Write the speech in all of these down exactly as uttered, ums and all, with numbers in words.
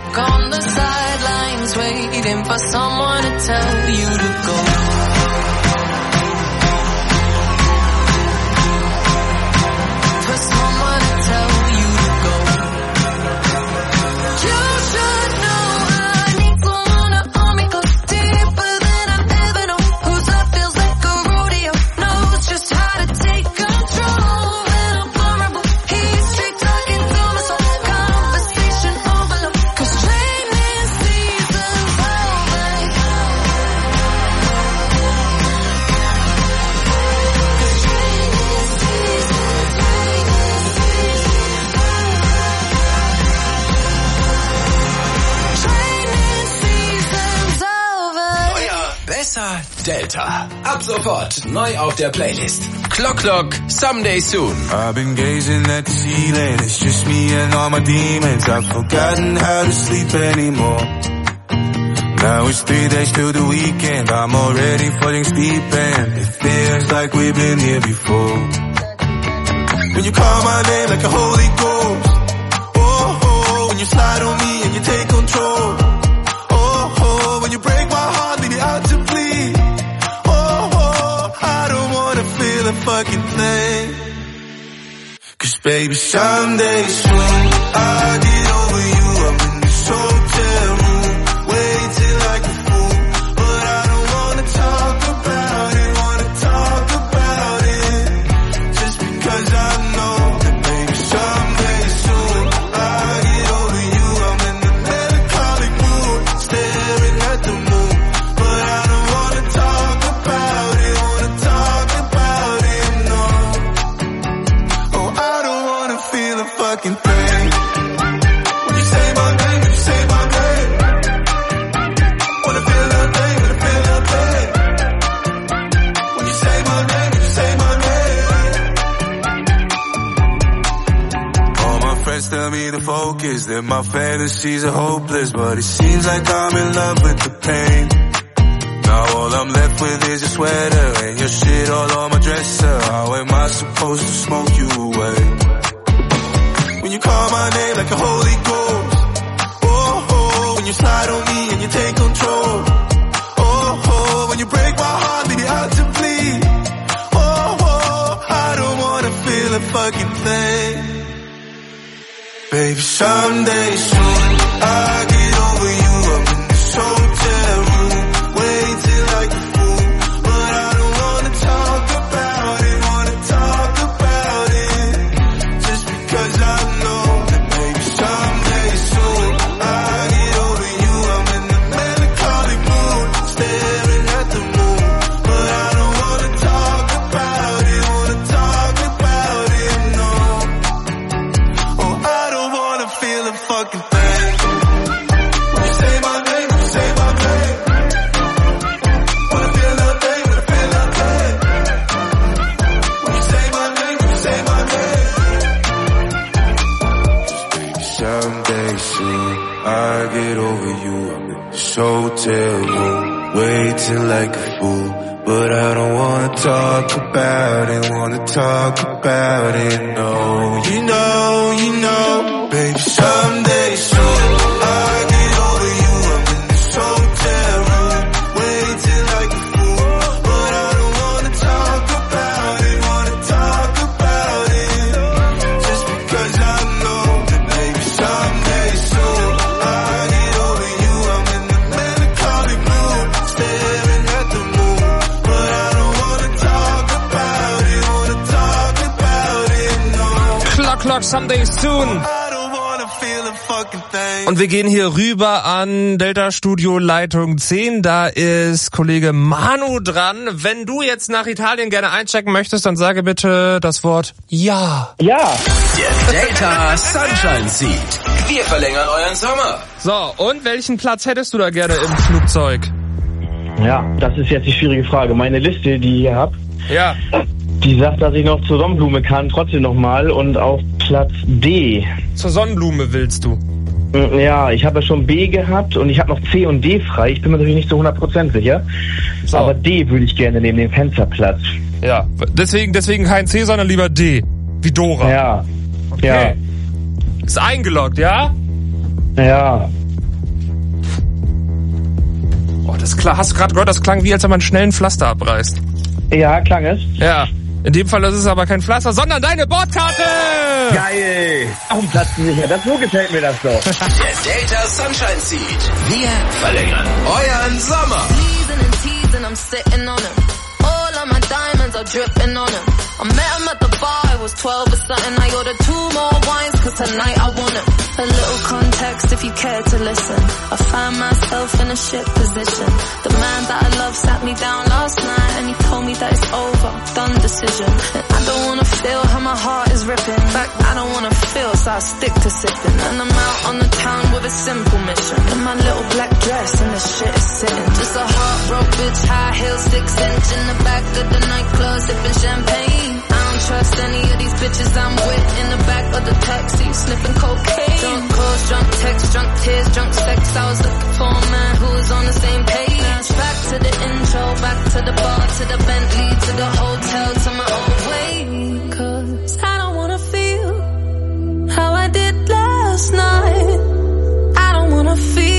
stuck on the sidelines, waiting for someone to tell you to go. For someone to tell you to go. You should know I need someone to hold me close, deeper than I've ever known. Whose love feels like a rodeo, knows just how to take control. When I'm vulnerable, he's straight talking through my soul. Conversation overload, 'cause training season's over. Training season's over. Neuer, besser, Delta. Ab sofort neu auf der Playlist. Clock Clock, Someday Soon. I've been gazing at the ceiling, it's just me and all my demons. I've forgotten how to sleep anymore. Now it's three days till the weekend, I'm already falling asleep and it feels like we've been here before. When you call my name like a holy ghost, oh, oh, when you slide on me and you take control, oh, oh, when you break my heart, leave me out to bleed, oh, oh, I don't wanna feel a fucking thing. 'Cause baby, someday soon, I'll get over you. I'm in this hotel room, waiting like a fool, but I don't wanna talk about it, wanna talk about it, just because I know that baby, someday soon, I'll get over you. I'm in the melancholic mood, staring at the moon, but I don't wanna talk about it, wanna talk about it, no. Oh, I don't wanna feel a fucking thing. When you say my name, when you say my name, wanna feel that thing, wanna feel that thing. When you say my name, when you say my name. All my friends tell me to focus, that my fantasies are hopeless, but it seems like I'm in love with the pain. Now all I'm left with is your sweater and your shit all on my dresser. How am I supposed to smoke you away? When you call my name like a holy ghost, oh, oh, when you slide on me and you take control, oh, oh, when you break my heart, leave me out to bleed, oh, oh, I don't wanna feel a fucking thing. Baby, someday soon, I'll get over you. I'm in this hotel room, waiting like a fool, but I don't wanna talk about it, wanna talk about it, just because I know that baby, someday soon, I'll get over you. I'm in the melancholic mood, staring at the moon, but I don't wanna talk about it, wanna talk about it, no. Oh, I don't wanna feel a fucking thing. When you say my name, when you say my name, wanna feel that thing, wanna feel that thing. When you say my name, when you say my name. Someday soon, I'll get over you. I'm in this hotel room, waiting like a fool, but I don't wanna talk about it, wanna talk about it, no. You know, you know, baby, someday soon, I'll get over you. I'm in this hotel room, waiting like a fool, but I don't wanna talk about it, wanna talk about it, just because I know that baby, someday soon, I'll get over you. I'm in the melancholic mood, staring at the moon, but I don't wanna talk about it, wanna talk about it, no. Clock Clock, Someday Soon. I don't wanna feel a fucking thing. Und wir gehen hier rüber an Delta Studio Leitung zehn. Da ist Kollege Manu dran. Wenn du jetzt nach Italien gerne einchecken möchtest, dann sage bitte das Wort Ja. Ja. Der Delta Sunshine Seat. Wir verlängern euren Sommer. So, und welchen Platz hättest du da gerne im Flugzeug? Ja, das ist jetzt die schwierige Frage. Meine Liste, die ich hier habe, Ja. die sagt, dass ich noch zur Sonnenblume kann, trotzdem nochmal. Und auf Platz D. Zur Sonnenblume willst du? Ja, ich habe ja schon B gehabt und ich habe noch C und D frei. Ich bin mir natürlich nicht zu hundert Prozent sicher. So. Aber D würde ich gerne nehmen, den Fensterplatz. Ja, deswegen, deswegen kein C, sondern lieber D. Wie Dora. Ja. Okay. Ist eingeloggt, ja? Ja. Das klar, hast du gerade gehört, das klang wie, als wenn man schnell ein Pflaster abreißt. Ja, klang es. Ja, in dem Fall ist es aber kein Pflaster, sondern deine Bordkarte! Geil! Warum platzen sicher? Das so gefällt mir das doch. Der Delta Sunshine Seed. Wir verlängern euren Sommer. Teasing and teasing, I'm sitting on him. All of my diamonds are dripping on him. I met him at the bar, it was twelve or something. I ordered two more wines, cause tonight I want him. A little context if you care to listen. I found myself in a shit position. The man that I love sat me down last night and he told me that it's over, done decision. And I don't wanna feel how my heart is ripping. In fact, I don't wanna feel, so I stick to sipping. And I'm out on the town with a simple mission. In my little black dress and the shit is sitting. Just a heartbroken bitch, high heels, six inch in the back of the nightclub, sipping champagne. I don't trust any of these bitches I'm with in the back of the taxi, sniffing cocaine. Drunk calls, drunk texts, drunk tears, drunk sex. I was looking for a man who was on the same page. Back to the intro, back to the bar, to the Bentley, to the hotel, to my old way. Cause I don't wanna feel how I did last night. I don't wanna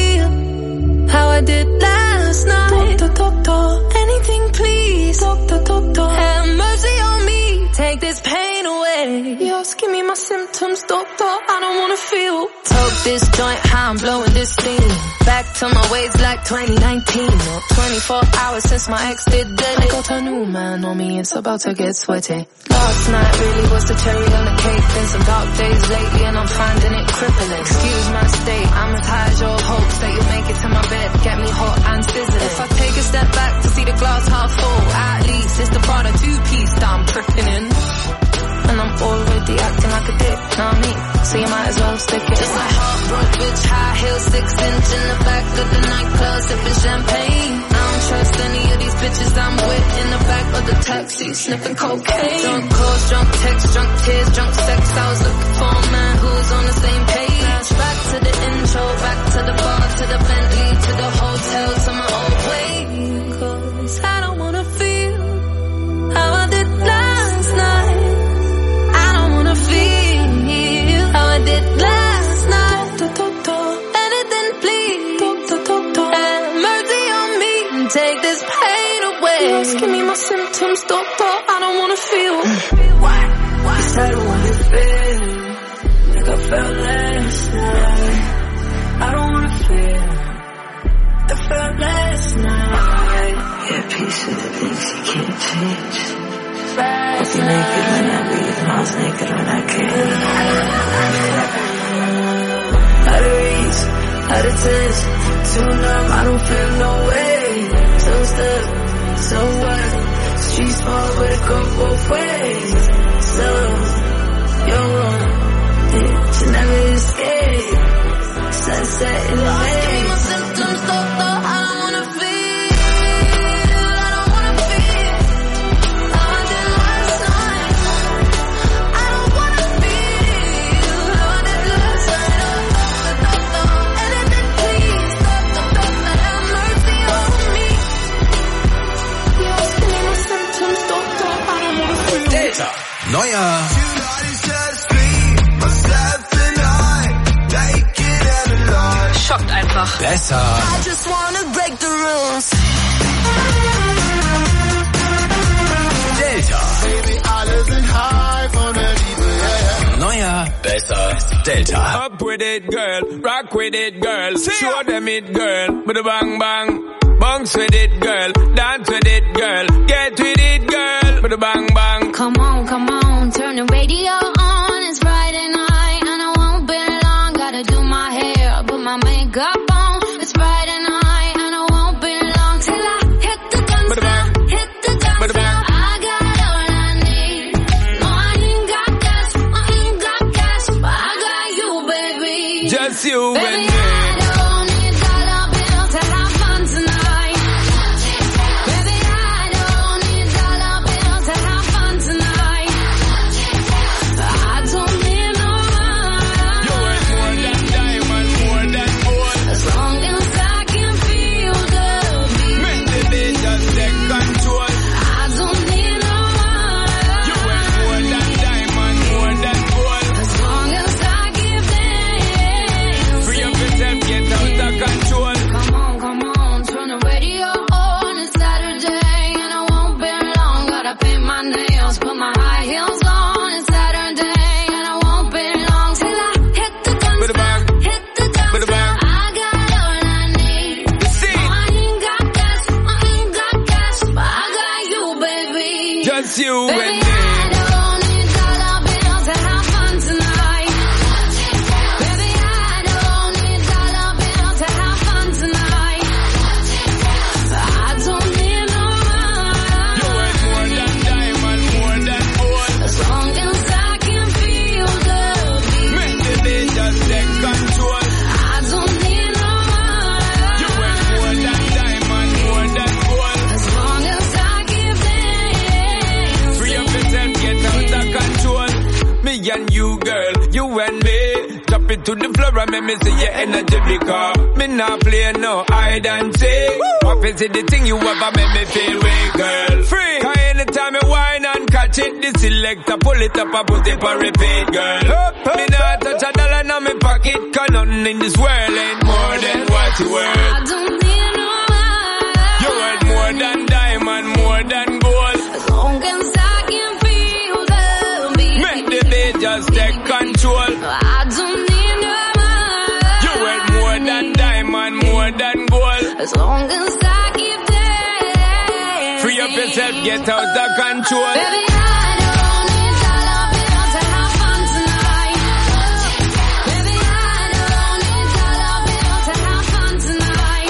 feel how I did last night. Doctor, doctor, anything please. Doctor, doctor, have mercy on me. Take this pain away. Yes, give me my symptoms, doctor. I don't wanna feel. Toke this joint, how I'm blowing this steam. Back to my ways like twenty nineteen. Or twenty-four hours since my ex did dead. I got a new man on me, it's about to get sweaty. Last night really was the cherry on the cake. Been some dark days lately and I'm finding it crippling. Excuse my state, I'm as high as your hopes that you'll make it to my bed. Get me hot and sizzling. If I take a step back to see the glass half full, at least it's the part of two-piece that I'm tripping in. And I'm already acting like a dick, know what I mean? So you might as well stick it. Just a heartbroken bitch, high heels, six inch in the back of the nightclub, sipping champagne. I don't trust any of these bitches I'm with in the back of the taxi, sniffing cocaine. Drunk calls, drunk texts, drunk tears, drunk sex. I was looking for a man who was on the same page. Back to the intro, back to the bar, to the Bentley, to the hotel, to my old way. Cause I don't wanna feel how I did last night. Feel how I did last night. Doctor, doctor, anything please. Doctor, doctor, have mercy on me and take this pain away. Yes, give me my symptoms, doctor. I don't wanna feel. What? What? Yes, I don't wanna feel like I felt last night. I don't wanna feel like I felt last night. Yeah, peace of the things you can't change. I was naked when I leave, and I was naked when I came. Out of reach, out of touch, too numb, I don't feel no way. So stuck, so what? Streets fall, but it go both ways. So, you're wrong, it should never escape. Sunset in the day. Give me my symptoms, doctor, I don't wanna feel. Neuer schockt einfach. Besser. I just wanna break the rules. Delta. Neuer, besser, Delta. Up with it, girl. Rock with it, girl. Show them it, girl. With a bang bang. Bounce with it, girl. Dance with it, girl. Get with it, girl. With a bang bang. Come on, come on. Turn the radio on. It's Friday night and I won't be long. Gotta do my hair, put my makeup on. It's Friday night and I won't be long till I hit the dance floor. Hit the dance floor. I got all I need. No, I ain't got cash. I ain't got cash, but I got you, baby. Just you Baby, and me. I don't need dollar bills to have fun tonight. Baby, I don't need dollar bills to have fun tonight. I don't need no money. You ain't more than diamond, more than gold. As it to the floor and make me see your energy because me not play no hide and seek. What is it the thing you ever make me feel way, girl? Free. Cause anytime you whine and catch it, the selector pull it up and put it for repeat, girl. Up, up. Me not touch a dollar in my pocket, cause nothing in this world ain't more than what you worth. I don't need no money. You worth more than diamond, more than gold. As long as I can feel the beat. Make the beat just take control. I don't need no money. You worth more than diamond, more than gold. As long as I keep dancing. Free up yourself, get out of control. Baby, I don't need dollar bills to have fun tonight. Baby, I don't need dollar bills to have fun tonight.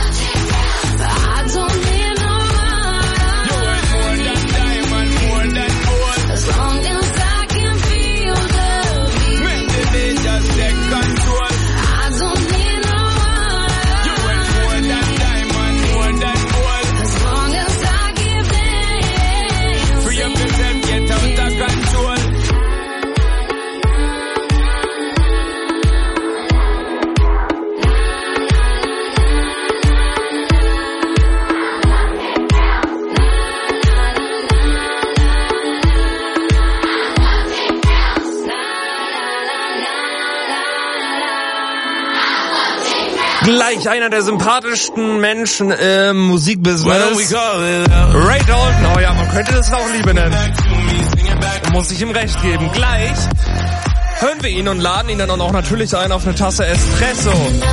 I don't need no You money. worth more than diamond, more than gold. As long as I can feel the beat. Make the beat just take control. I don't need no You money. worth more than diamond, more than gold. As long as I keep dancing. Free up yourself, get out of control. Gleich einer der sympathischsten Menschen im Musikbusiness. Why don't we call it out? Ray Dalton, oh ja, man könnte das auch Liebe nennen. Muss ich ihm recht geben. Gleich hören wir ihn und laden ihn dann auch natürlich ein auf eine Tasse Espresso.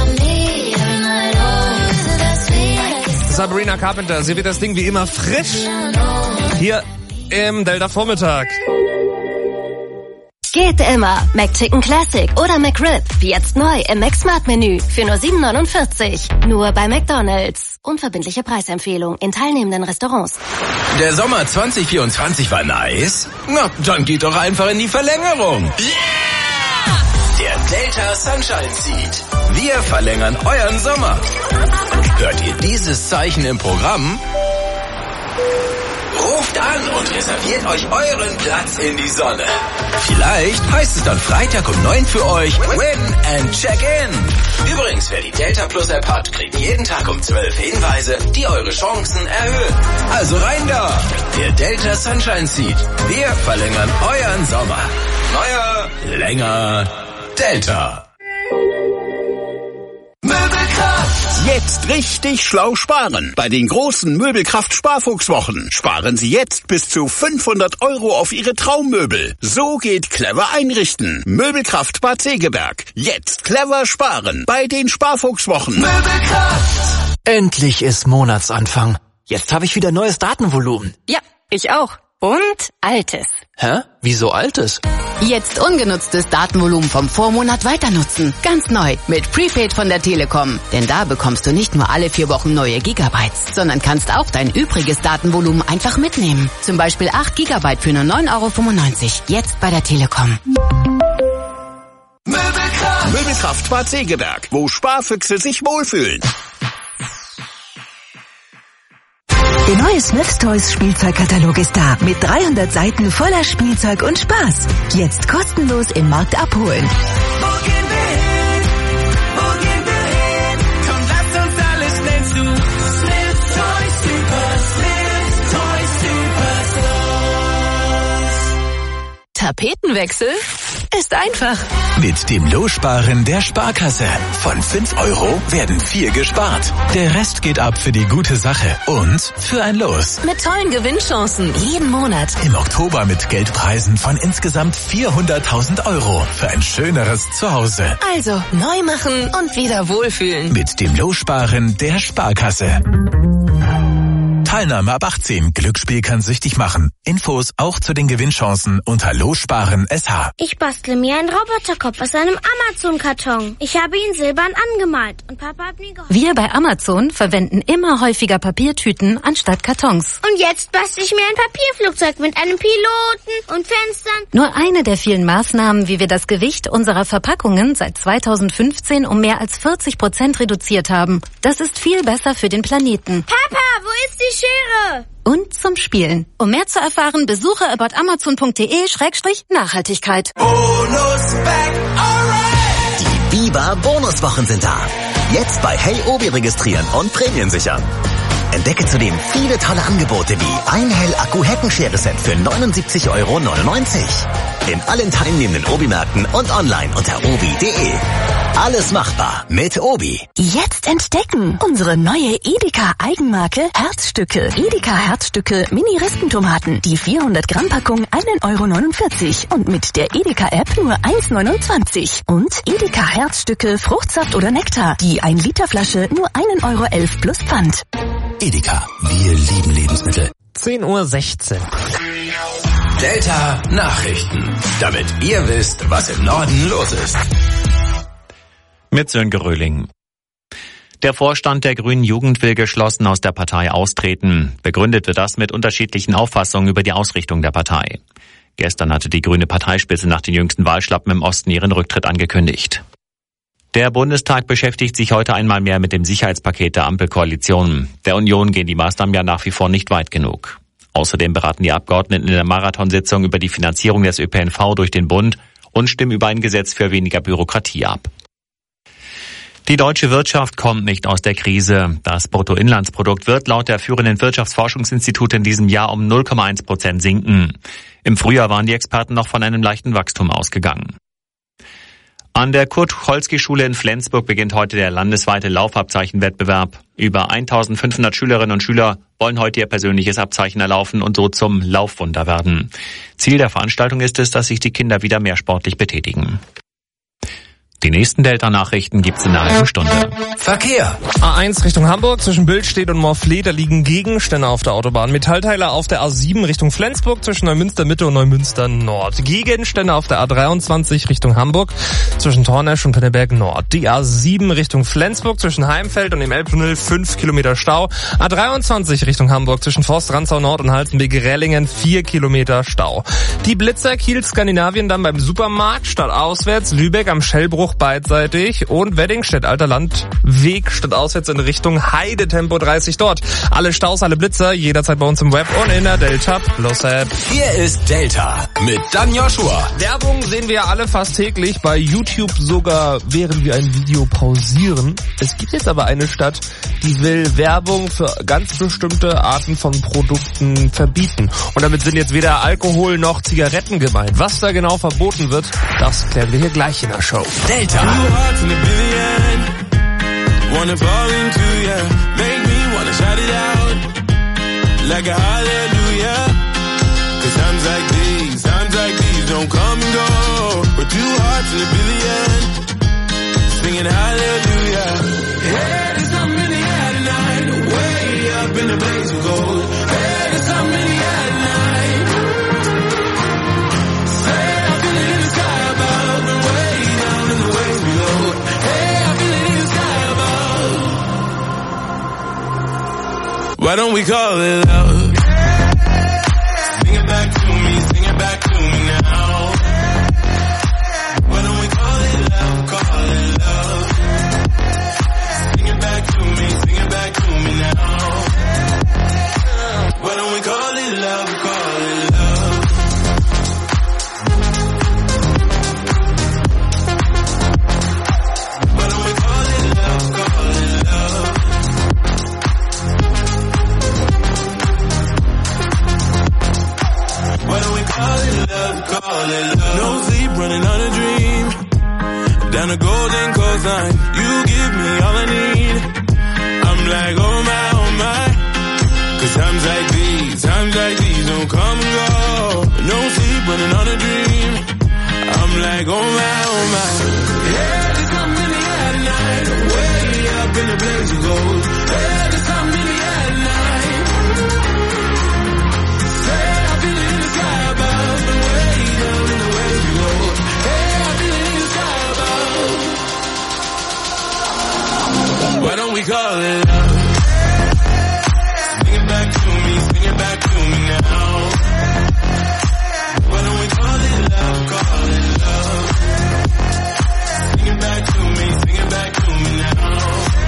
Sabrina Carpenter, sie wird das Ding wie immer frisch hier im Delta Vormittag. Geht immer. McChicken Classic oder McRib. Jetzt neu im McSmart-Menü für nur sieben neunundvierzig. Nur bei McDonald's. Unverbindliche Preisempfehlung in teilnehmenden Restaurants. Der Sommer zwanzig vierundzwanzig war nice? Na, dann geht doch einfach in die Verlängerung. Yeah! Der Delta Sunshine Seed. Wir verlängern euren Sommer. Hört ihr dieses Zeichen im Programm? Ruft an und reserviert euch euren Platz in die Sonne. Vielleicht heißt es dann Freitag um neun für euch Win and Check In. Übrigens, wer die Delta Plus App hat, kriegt jeden Tag um zwölf Hinweise, die eure Chancen erhöhen. Also rein da! Der Delta Sunshine Seed. Wir verlängern euren Sommer. Neuer, länger, Delta. Jetzt richtig schlau sparen. Bei den großen Möbelkraft-Sparfuchswochen sparen Sie jetzt bis zu fünfhundert Euro auf Ihre Traummöbel. So geht clever einrichten. Möbelkraft Bad Segeberg. Jetzt clever sparen bei den Sparfuchswochen. Möbelkraft! Endlich ist Monatsanfang. Jetzt habe ich wieder neues Datenvolumen. Ja, ich auch. Und altes. Hä? Wieso altes? Jetzt ungenutztes Datenvolumen vom Vormonat weiter nutzen. Ganz neu mit Prepaid von der Telekom. Denn da bekommst du nicht nur alle vier Wochen neue Gigabytes, sondern kannst auch dein übriges Datenvolumen einfach mitnehmen. Zum Beispiel acht Gigabyte für nur neun Euro fünfundneunzig. Jetzt bei der Telekom. Möbelkraft! Möbelkraft Bad Segeberg, wo Sparfüchse sich wohlfühlen. Der neue Smith's Toys Spielzeugkatalog ist da. Mit dreihundert Seiten voller Spielzeug und Spaß. Jetzt kostenlos im Markt abholen. Wo gehen wir hin? Wo gehen wir hin? Komm, lass uns alle schnell zu Smith's Toys Super, Smith's Toys Superstores. Tapetenwechsel ist einfach. Mit dem Lossparen der Sparkasse. Von fünf Euro werden vier gespart. Der Rest geht ab für die gute Sache und für ein Los. Mit tollen Gewinnchancen jeden Monat. Im Oktober mit Geldpreisen von insgesamt vierhunderttausend Euro für ein schöneres Zuhause. Also, neu machen und wieder wohlfühlen. Mit dem Lossparen der Sparkasse. Teilnahme ab achtzehn. Glücksspiel kann süchtig machen. Infos auch zu den Gewinnchancen unter Lossparen S H. Ich bastle mir einen Roboterkopf aus einem Amazon-Karton. Ich habe ihn silbern angemalt und Papa hat mir geholfen. Wir bei Amazon verwenden immer häufiger Papiertüten anstatt Kartons. Und jetzt bastle ich mir ein Papierflugzeug mit einem Piloten und Fenstern. Nur eine der vielen Maßnahmen, wie wir das Gewicht unserer Verpackungen seit zweitausendfünfzehn um mehr als vierzig Prozent reduziert haben. Das ist viel besser für den Planeten. Papa, wo ist die Schere? Und zum Spielen. Um mehr zu erfahren, besuche about amazon punkt de schrägstrich Nachhaltigkeit. Bonus back, alright! Bonuswochen sind da. Jetzt bei Hey Obi registrieren und Prämien sichern. Entdecke zudem viele tolle Angebote wie ein Hell-Akku-Heckenschere-Set für neunundsiebzig Euro neunundneunzig. In allen teilnehmenden Obi-Märkten und online unter obi punkt de. Alles machbar mit Obi. Jetzt entdecken unsere neue Edeka Eigenmarke Herzstücke. Edeka Herzstücke Mini-Rispentomaten. Die vierhundert Gramm Packung ein Euro neunundvierzig und mit der Edeka App nur eins neunundzwanzig. Und Edeka Herzstücke Fruchtsaft oder Nektar. Die ein Liter Flasche nur ein Euro elf plus Pfand. Edeka, wir lieben Lebensmittel. zehn Uhr sechzehn. Delta Nachrichten, damit ihr wisst, was im Norden los ist. Mit Sönke Röhling. Der Vorstand der Grünen Jugend will geschlossen aus der Partei austreten. Begründet wird das mit unterschiedlichen Auffassungen über die Ausrichtung der Partei. Gestern hatte die grüne Parteispitze nach den jüngsten Wahlschlappen im Osten ihren Rücktritt angekündigt. Der Bundestag beschäftigt sich heute einmal mehr mit dem Sicherheitspaket der Ampelkoalition. Der Union gehen die Maßnahmen ja nach wie vor nicht weit genug. Außerdem beraten die Abgeordneten in der Marathonsitzung über die Finanzierung des Ö P N V durch den Bund und stimmen über ein Gesetz für weniger Bürokratie ab. Die deutsche Wirtschaft kommt nicht aus der Krise. Das Bruttoinlandsprodukt wird laut der führenden Wirtschaftsforschungsinstitute in diesem Jahr um null Komma eins Prozent sinken. Im Frühjahr waren die Experten noch von einem leichten Wachstum ausgegangen. An der Kurt-Tucholsky-Schule in Flensburg beginnt heute der landesweite Laufabzeichenwettbewerb. Über eintausendfünfhundert Schülerinnen und Schüler wollen heute ihr persönliches Abzeichen erlaufen und so zum Laufwunder werden. Ziel der Veranstaltung ist es, dass sich die Kinder wieder mehr sportlich betätigen. Die nächsten Delta-Nachrichten gibt's in einer halben Stunde. Verkehr. A eins Richtung Hamburg zwischen Billstedt und Morfleet, da liegen Gegenstände auf der Autobahn. Metallteile auf der A sieben Richtung Flensburg zwischen Neumünster Mitte und Neumünster Nord. Gegenstände auf der A dreiundzwanzig Richtung Hamburg zwischen Tornesch und Penneberg Nord. Die A sieben Richtung Flensburg zwischen Heimfeld und dem Elbtunnel fünf Kilometer Stau. A dreiundzwanzig Richtung Hamburg zwischen Forst-Ranzau Nord und Halstenbek-Rellingen vier Kilometer Stau. Die Blitzer Kiel Skandinavien dann beim Supermarkt statt auswärts, Lübeck am Schellbruch beidseitig und Weddingstedt Alter Landweg statt auswärts in Richtung Heide Tempo dreißig dort. Alle Staus, alle Blitzer jederzeit bei uns im Web und in der Delta Plus App. Hier ist Delta mit Dan Joshua. Werbung sehen wir alle fast täglich, bei YouTube sogar während wir ein Video pausieren. Es gibt jetzt aber eine Stadt, die will Werbung für ganz bestimmte Arten von Produkten verbieten. Und damit sind jetzt weder Alkohol noch Zigaretten gemeint. Was da genau verboten wird, das klären wir hier gleich in der Show. Delta. Two hearts in a billion, wanna fall into ya, make me wanna shout it out, like a hallelujah, cause times like these, times like these don't come and go, but two hearts in a billion, singing hallelujah, hey, there's something in the air tonight, way up in the blaze of gold, hey, there's something in the air tonight, say I feel it in the sky above, and way down in the waves below, hey, I feel it in the sky above, why don't we call it love, sing it back to me, sing it back to me now, why don't we call it love, call it love, sing it back to me, sing it back to me now, why don't we call it love, call it love. Why don't we call it love, call it love. Why don't we call it love, call it love. No sleep, running on a dream, down a golden coastline, you give me all I need, I'm like oh my, oh my, cause times like these, times like these don't come and go, no sleep, running on a dream, I'm like oh my, oh my, yeah, there's something in the air tonight, way up in the blaze of gold, yeah, there's something in the air tonight, say I feel it in the sky above, and way down in the waves below, hey, I feel it in the sky above, why don't we call it love? Sing it back to me, sing it back to me now. Why don't we call it love, call it love. Sing it back to me, sing it back to me now.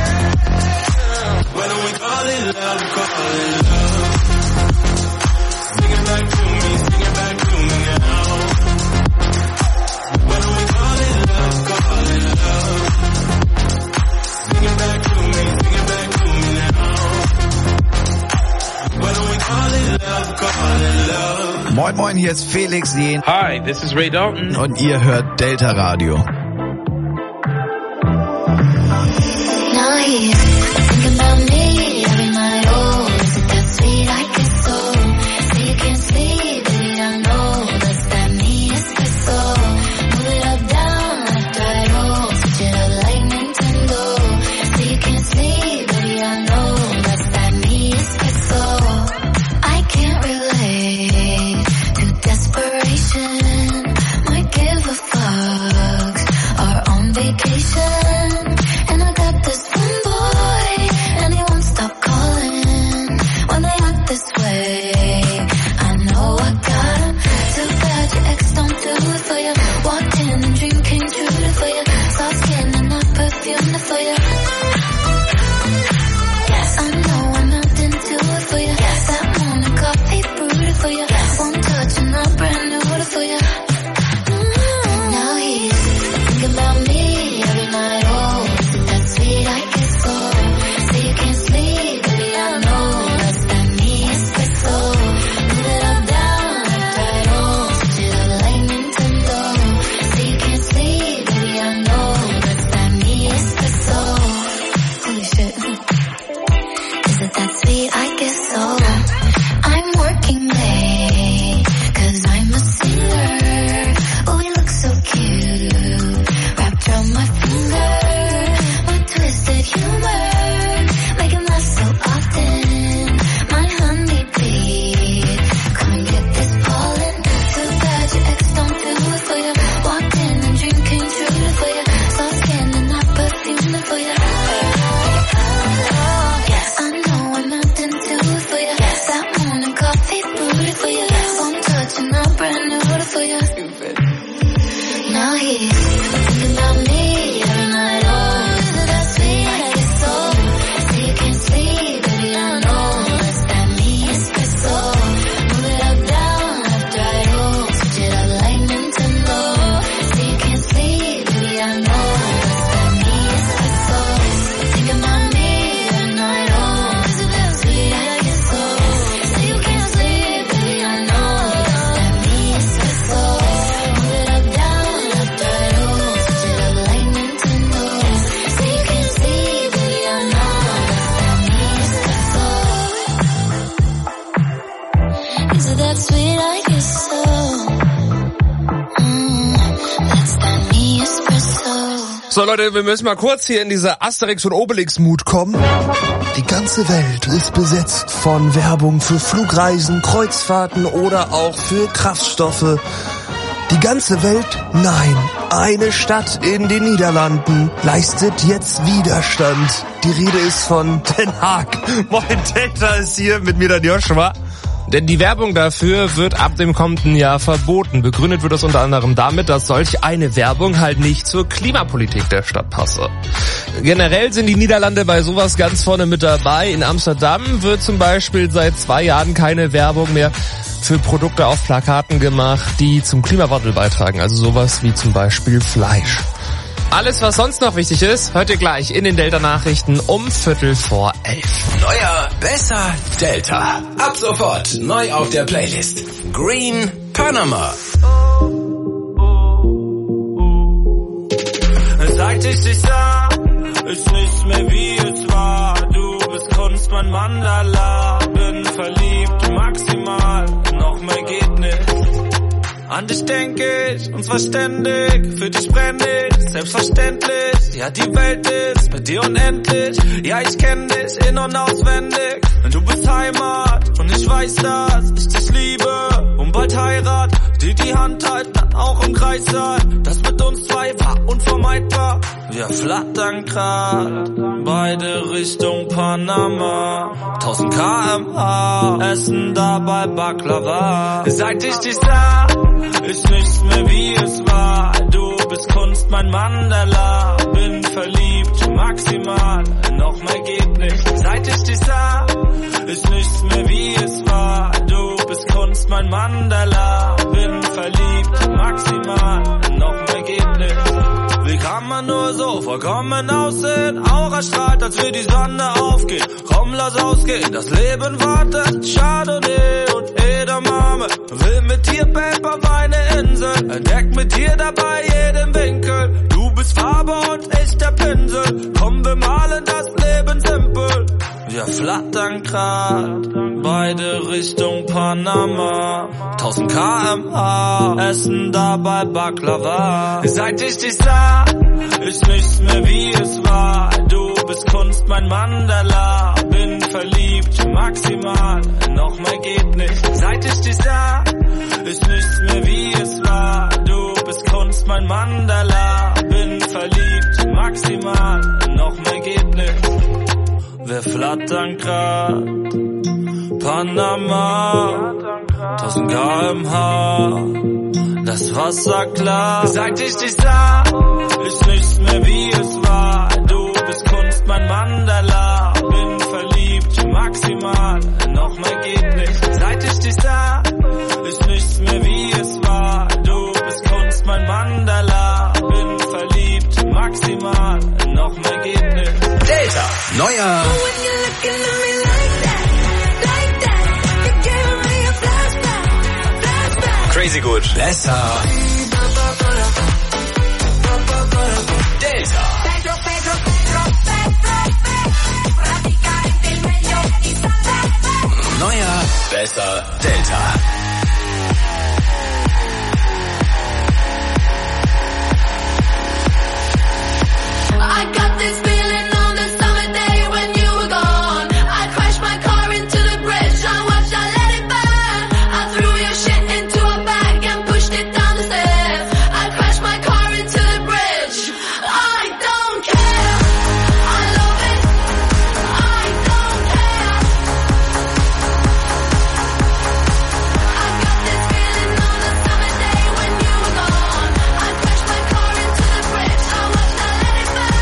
Why don't we call it love, call it love. Sing it back to me, sing it back to me now. Why don't we call it love, call it love. Moin Moin, hier ist Felix Jähn. Hi, this is Ray Dalton. Und ihr hört Delta Radio. Now he's thinking about me every night. Oh, is it that sweet? I guess so. Say you can't sleep, baby, I know that's that me espresso. Move it up, down, left, right, oh, switch it up like Nintendo. Say you can't sleep, baby, I know that's that me espresso. I can't relate to desperation. Might give a fuck. Are on vacation. And I got this one boy, and he won't stop calling when they act this way. I know I got him. Too bad your ex don't do it for you. Walked in and dream came true for you. Soft skin and not perfume for you. Yes, I know I'm not into it for you. Yes, that morning coffee brewed for you. Yes, one touch and I'm brand new for you. Mm-hmm. Now he's thinking about me every night. Oh, sweet, I guess so. Say you can't sleep, baby, I know that's that me espresso. Move it up, down, left, right, oh, switch it up like Nintendo. Say you can't sleep, baby, I know that's that me espresso. Holy shit. Is it that sweet? I guess so. I'm working late, cause I'm a singer. Oh, we look so cute, wrapped around my finger. Twisted humor, make him laugh so often. My honeybee, come and get this pollen. Too bad your ex don't do it for you. Walked in and dream came true for you. Soft skin and not perfume for you. Yes, I know I'm not into it for you. Yes, that morning coffee brewed for you. Yes, one touch and I'm brand new for you. Now he's thinking about me every night. Oh, So Leute, wir müssen mal kurz hier in diese Asterix und Obelix Mut kommen. Die ganze Welt ist besetzt von Werbung für Flugreisen, Kreuzfahrten oder auch für Kraftstoffe. Die ganze Welt? Nein. Eine Stadt in den Niederlanden leistet jetzt Widerstand. Die Rede ist von Den Haag. Moin, Delta ist hier mit mir, der Joshua. Denn die Werbung dafür wird ab dem kommenden Jahr verboten. Begründet wird das unter anderem damit, dass solch eine Werbung halt nicht zur Klimapolitik der Stadt passe. Generell sind die Niederlande bei sowas ganz vorne mit dabei. In Amsterdam wird zum Beispiel seit zwei Jahren keine Werbung mehr für Produkte auf Plakaten gemacht, die zum Klimawandel beitragen. Also sowas wie zum Beispiel Fleisch. Alles, was sonst noch wichtig ist, hört ihr gleich in den Delta-Nachrichten um Viertel vor elf. Neuer, besser Delta. Ab sofort neu auf der Playlist. Green Panama. Seit ich dich sah, ist nichts mehr wie es war. Du bist Kunst, mein Mandala. Bin verliebt, maximal, noch mehr geht nicht. An dich denk ich, und zwar ständig, für dich brenn ich, selbstverständlich. Ja, die Welt ist bei dir unendlich, ja, ich kenn dich in- und auswendig. Denn du bist Heimat, und ich weiß, dass ich dich liebe. Und bald Heirat, die die Hand halten, dann auch im Kreis sein. Das mit uns zwei war unvermeidbar. Wir flattern grad, beide Richtung Panama. tausend Kilometer pro Stunde, essen dabei Baklava. Seit ich dich sah, ist nichts mehr wie es war. Du bist Kunst, mein Mandala. Bin verliebt, maximal, noch mehr geht nicht. Seit ich dich sah, ist nichts mehr wie es war. Du bist Kunst, mein Mandala. Bin verliebt, maximal, noch mehr geht nicht. Wie kann man nur so Vollkommen aussehen, Aura strahlt, als wir die Sonne aufgeht. Komm, lass ausgehen, das Leben wartet. Chardonnay und Edamame. Will mit dir, Babe, auf eine Insel. Entdeckt mit dir dabei jeden Winkel. Du bist Farbe und ich der Pinsel. Komm, wir malen das Leben simpel. Wir flattern grad, beide Richtung Panama. tausend Kilometer pro Stunde, essen dabei Baklava. Seit ich dich sah, ist nichts mehr wie es war. Du bist Kunst, mein Mandala. Bin verliebt, maximal, noch mehr geht nicht. Seit ich dich sah, ist nichts mehr wie es war. Du bist Kunst, mein Mandala. Bin verliebt, maximal, noch mehr geht nicht. Wir flattern grad, Panama, tausend Kilometer pro Stunde, das Wasser klar. Seit ich dich sah, ist nichts mehr wie es war. Du bist Kunst, mein Mandala. Bin verliebt, maximal, noch mehr geht nicht. Seit ich dich sah, ist nichts mehr wie es war. Du bist Kunst, mein Mandala. Bin verliebt, maximal, noch mehr geht nicht. Delta, neuer Crazy gut. Besser. Delta. Neuer, besser, Delta. I got this feeling on the summer day when you were gone. I crashed my car into the bridge. I watched, I let it burn. I threw your shit into a bag and pushed it down the stairs. I crashed my car into the bridge. I don't care. I love it. I don't care. I got this feeling on the summer day when you were gone. I crashed my car into the bridge. I watched, I let it burn.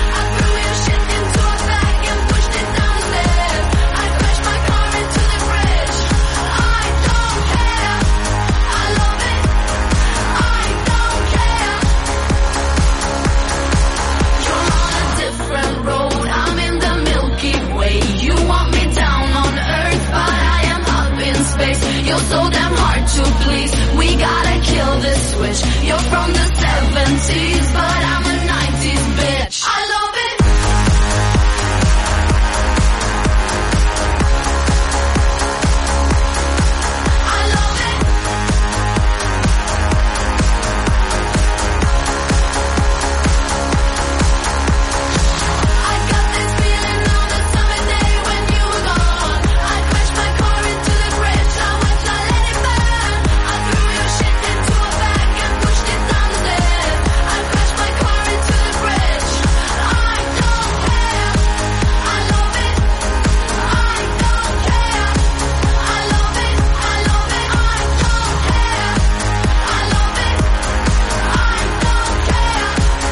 You're so damn hard to please. We gotta kill this switch. You're from the seventies, but I'm a nineties bitch. I love it. I love it. I got this feeling on the summer day when you were gone. I crashed my car into the bridge. I watched, I let it burn. I threw your shit into a bag and pushed it down the stairs. I crashed my car into the bridge. I don't care. I love it. I don't care. I love it. I love it. I don't care. I love it. I don't care.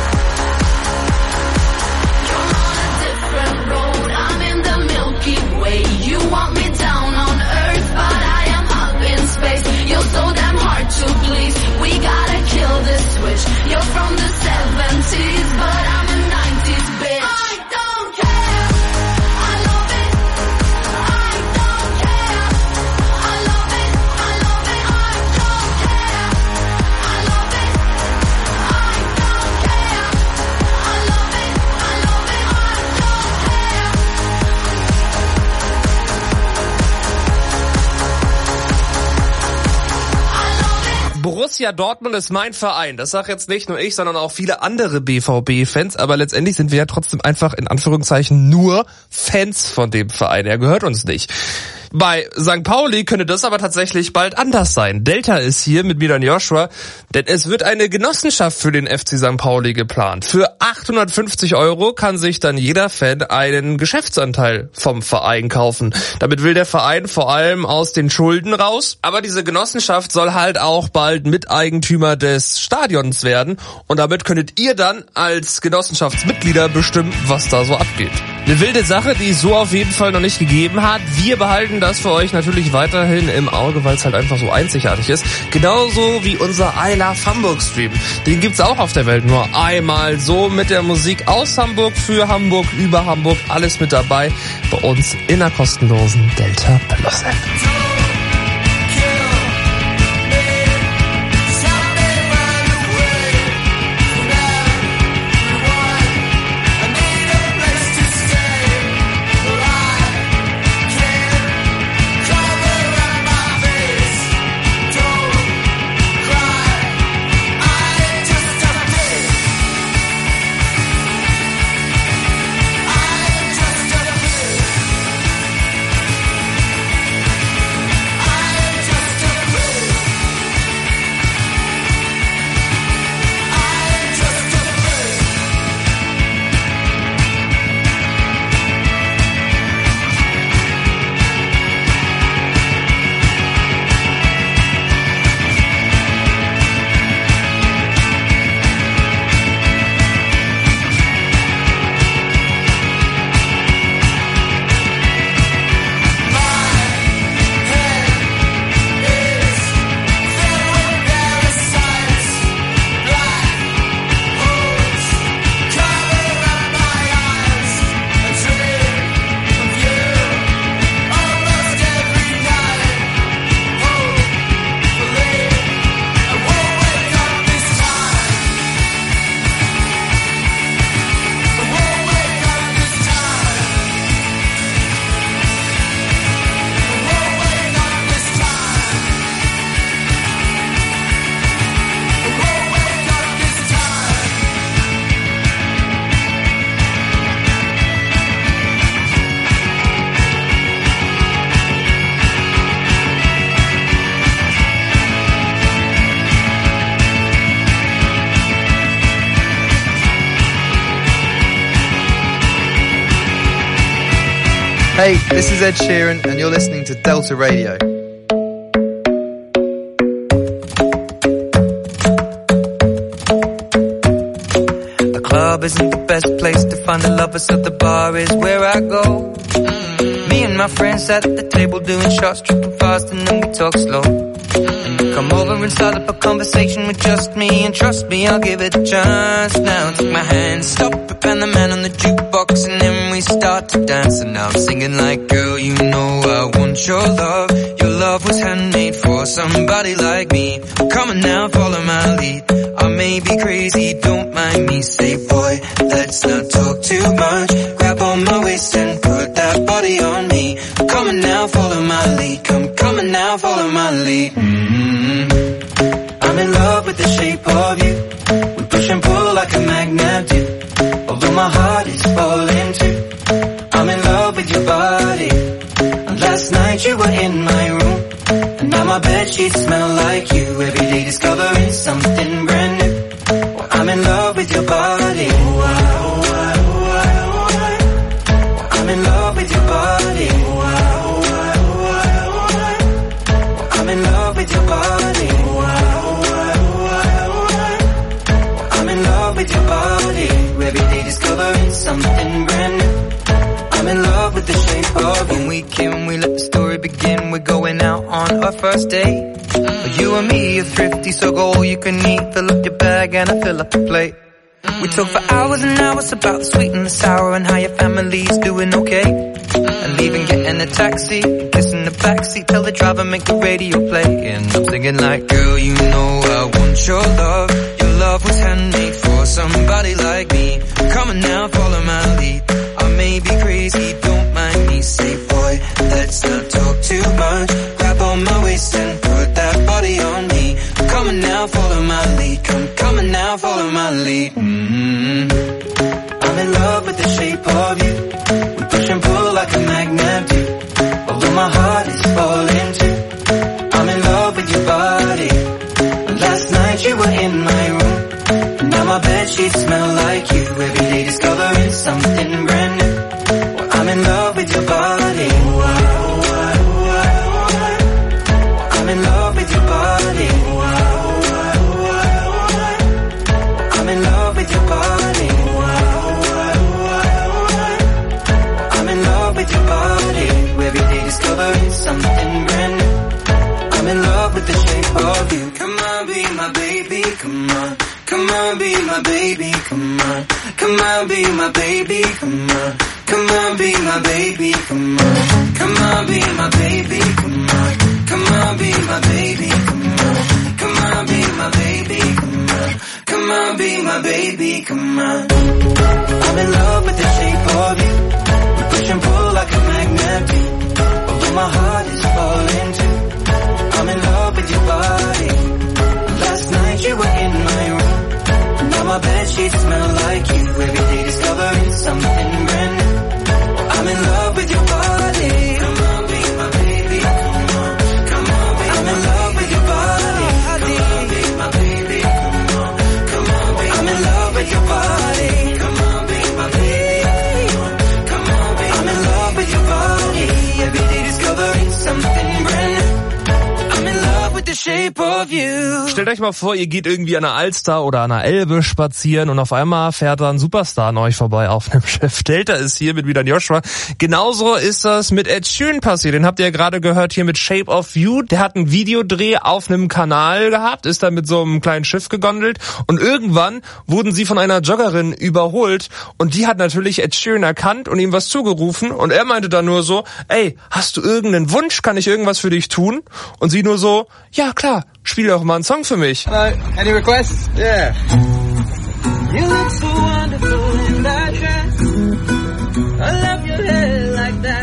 You're on a different road. I'm in the Milky Way. You want me down on Earth, but I am up in space. You're so damn hard to please. We gotta kill this switch. You're from the seventies, but I'm a nineties bitch. I don't care. I love it. I don't care. I love it. I love it. I don't care. I love it. I don't care. I love it. I love it. I don't care. Borussia Dortmund ist mein Verein. Das sag jetzt nicht nur ich, sondern auch viele andere B V B-Fans. Aber letztendlich sind wir ja trotzdem einfach in Anführungszeichen nur Fans von dem Verein. Er gehört uns nicht. Bei Sankt Pauli könnte das aber tatsächlich bald anders sein. Delta ist hier mit Milan Joshua, denn es wird eine Genossenschaft für den F C Sankt Pauli geplant. Für achthundertfünfzig Euro kann sich dann jeder Fan einen Geschäftsanteil vom Verein kaufen. Damit will der Verein vor allem aus den Schulden raus, aber diese Genossenschaft soll halt auch bald Miteigentümer des Stadions werden und damit könntet ihr dann als Genossenschaftsmitglieder bestimmen, was da so abgeht. Eine wilde Sache, die es so auf jeden Fall noch nicht gegeben hat. Wir behalten behalten das für euch natürlich weiterhin im Auge, weil es halt einfach so einzigartig ist. Genauso wie unser I Love Hamburg Stream. Den gibt's auch auf der Welt nur einmal so mit der Musik aus Hamburg, für Hamburg, über Hamburg, alles mit dabei bei uns in der kostenlosen Delta Plus App. Hey, this is Ed Sheeran and you're listening to Delta Radio. The club isn't the best place to find the lovers, so the bar is where I go. Me and my friends at the table doing shots, tripping fast and then we talk slow. And you come over and start up a conversation with just me, and trust me, I'll give it a chance. Now take my hand, stop it, and the man on the jukebox, and then we start to dance. And now I'm singing like, girl, you know I want your love. Your love was handmade for somebody like me. Come on now, follow my lead. I may be crazy, don't mind me. Say, boy, let's not talk too much. Grab on my waist and put that body on me. Come on now, follow my lead. Come, come on now, follow my lead. Mm-hmm. I'm in love with the shape of you. We push and pull like a magnet do. Although my heart is falling too. I'm in love with your body. And last night you were in my room. And now my bedsheets smell like you. Every day discovering something brand new. Well, I'm in love with your body. Oh, I, oh, I, oh, I, oh, I. Well, I'm in love with your body. Oh, I, oh, I, oh, I, oh, I. Well, I'm in love with your body. Oh, I, oh, I, oh, I, oh, I. Well, I'm in love with your body. Every day discovering something brand new. I'm in love with the shape of you. When we came, we let the story begin. We're going out on our first date. You and me are thrifty, so go all you can eat. Fill up your bag and I fill up the plate. We talk for hours and hours about the sweet and the sour and how your family's doing okay. And leaving, getting a taxi, kissing the backseat, tell the driver make the radio play. And I'm singing like, girl, you know I want your love. Your love was handmade for somebody like me. Come on now, follow my lead. I may be crazy, don't mind me. Say, boy, let's not talk too much. Grab on my waist and put that body on me. Come on now, follow my lead. Come, come on now, follow my lead. Mm-hmm. I'm in love with the shape of you. We push and pull like a magnet do. Although my heart is falling too. I'm in love with your body. And last night you were in my room. And now my bedsheets smell like you. Every day discovering something brand new. discovering something brand new. I'm in love with the shape of you. Come on, be my baby, come on. Come on, be my baby, come on. Come on, be my baby, come on. Come on, be my baby, come on. Come on, be my baby, come on. Come on, be my baby, come on. Come on, be my baby, come on. Come on, be my baby, come on. I'm in love with the shape of you. We push and pull like a magnet do. Although my heart is falling too. I'm in love with your body. Last night you were in my room. Now my bedsheets smell like you. Every day discovering something brand new. I'm in love with your body. Come on, be my baby. Come on, come on, be I'm in love with your body. Come on, be my baby. Come on, come on, be I'm in love with your body. Come on, be my baby. Come on, come on, be I'm in love with your body. Every day discovering something brand new. I'm in love with the shape of you. Stellt euch mal vor, ihr geht irgendwie an der Alster oder an der Elbe spazieren und auf einmal fährt da ein Superstar an euch vorbei auf einem Schiff. Delta ist hier mit wieder Joshua. Genauso ist das mit Ed Sheeran passiert. Den habt ihr ja gerade gehört hier mit Shape of You. Der hat einen Videodreh auf einem Kanal gehabt, ist da mit so einem kleinen Schiff gegondelt und irgendwann wurden sie von einer Joggerin überholt und die hat natürlich Ed Sheeran erkannt und ihm was zugerufen und er meinte dann nur so, ey, hast du irgendeinen Wunsch? Kann ich irgendwas für dich tun? Und sie nur so, ja klar, spiel doch mal einen Song für mich. Hello, any requests? Yeah. You look so wonderful in that dress. I love your hair like that.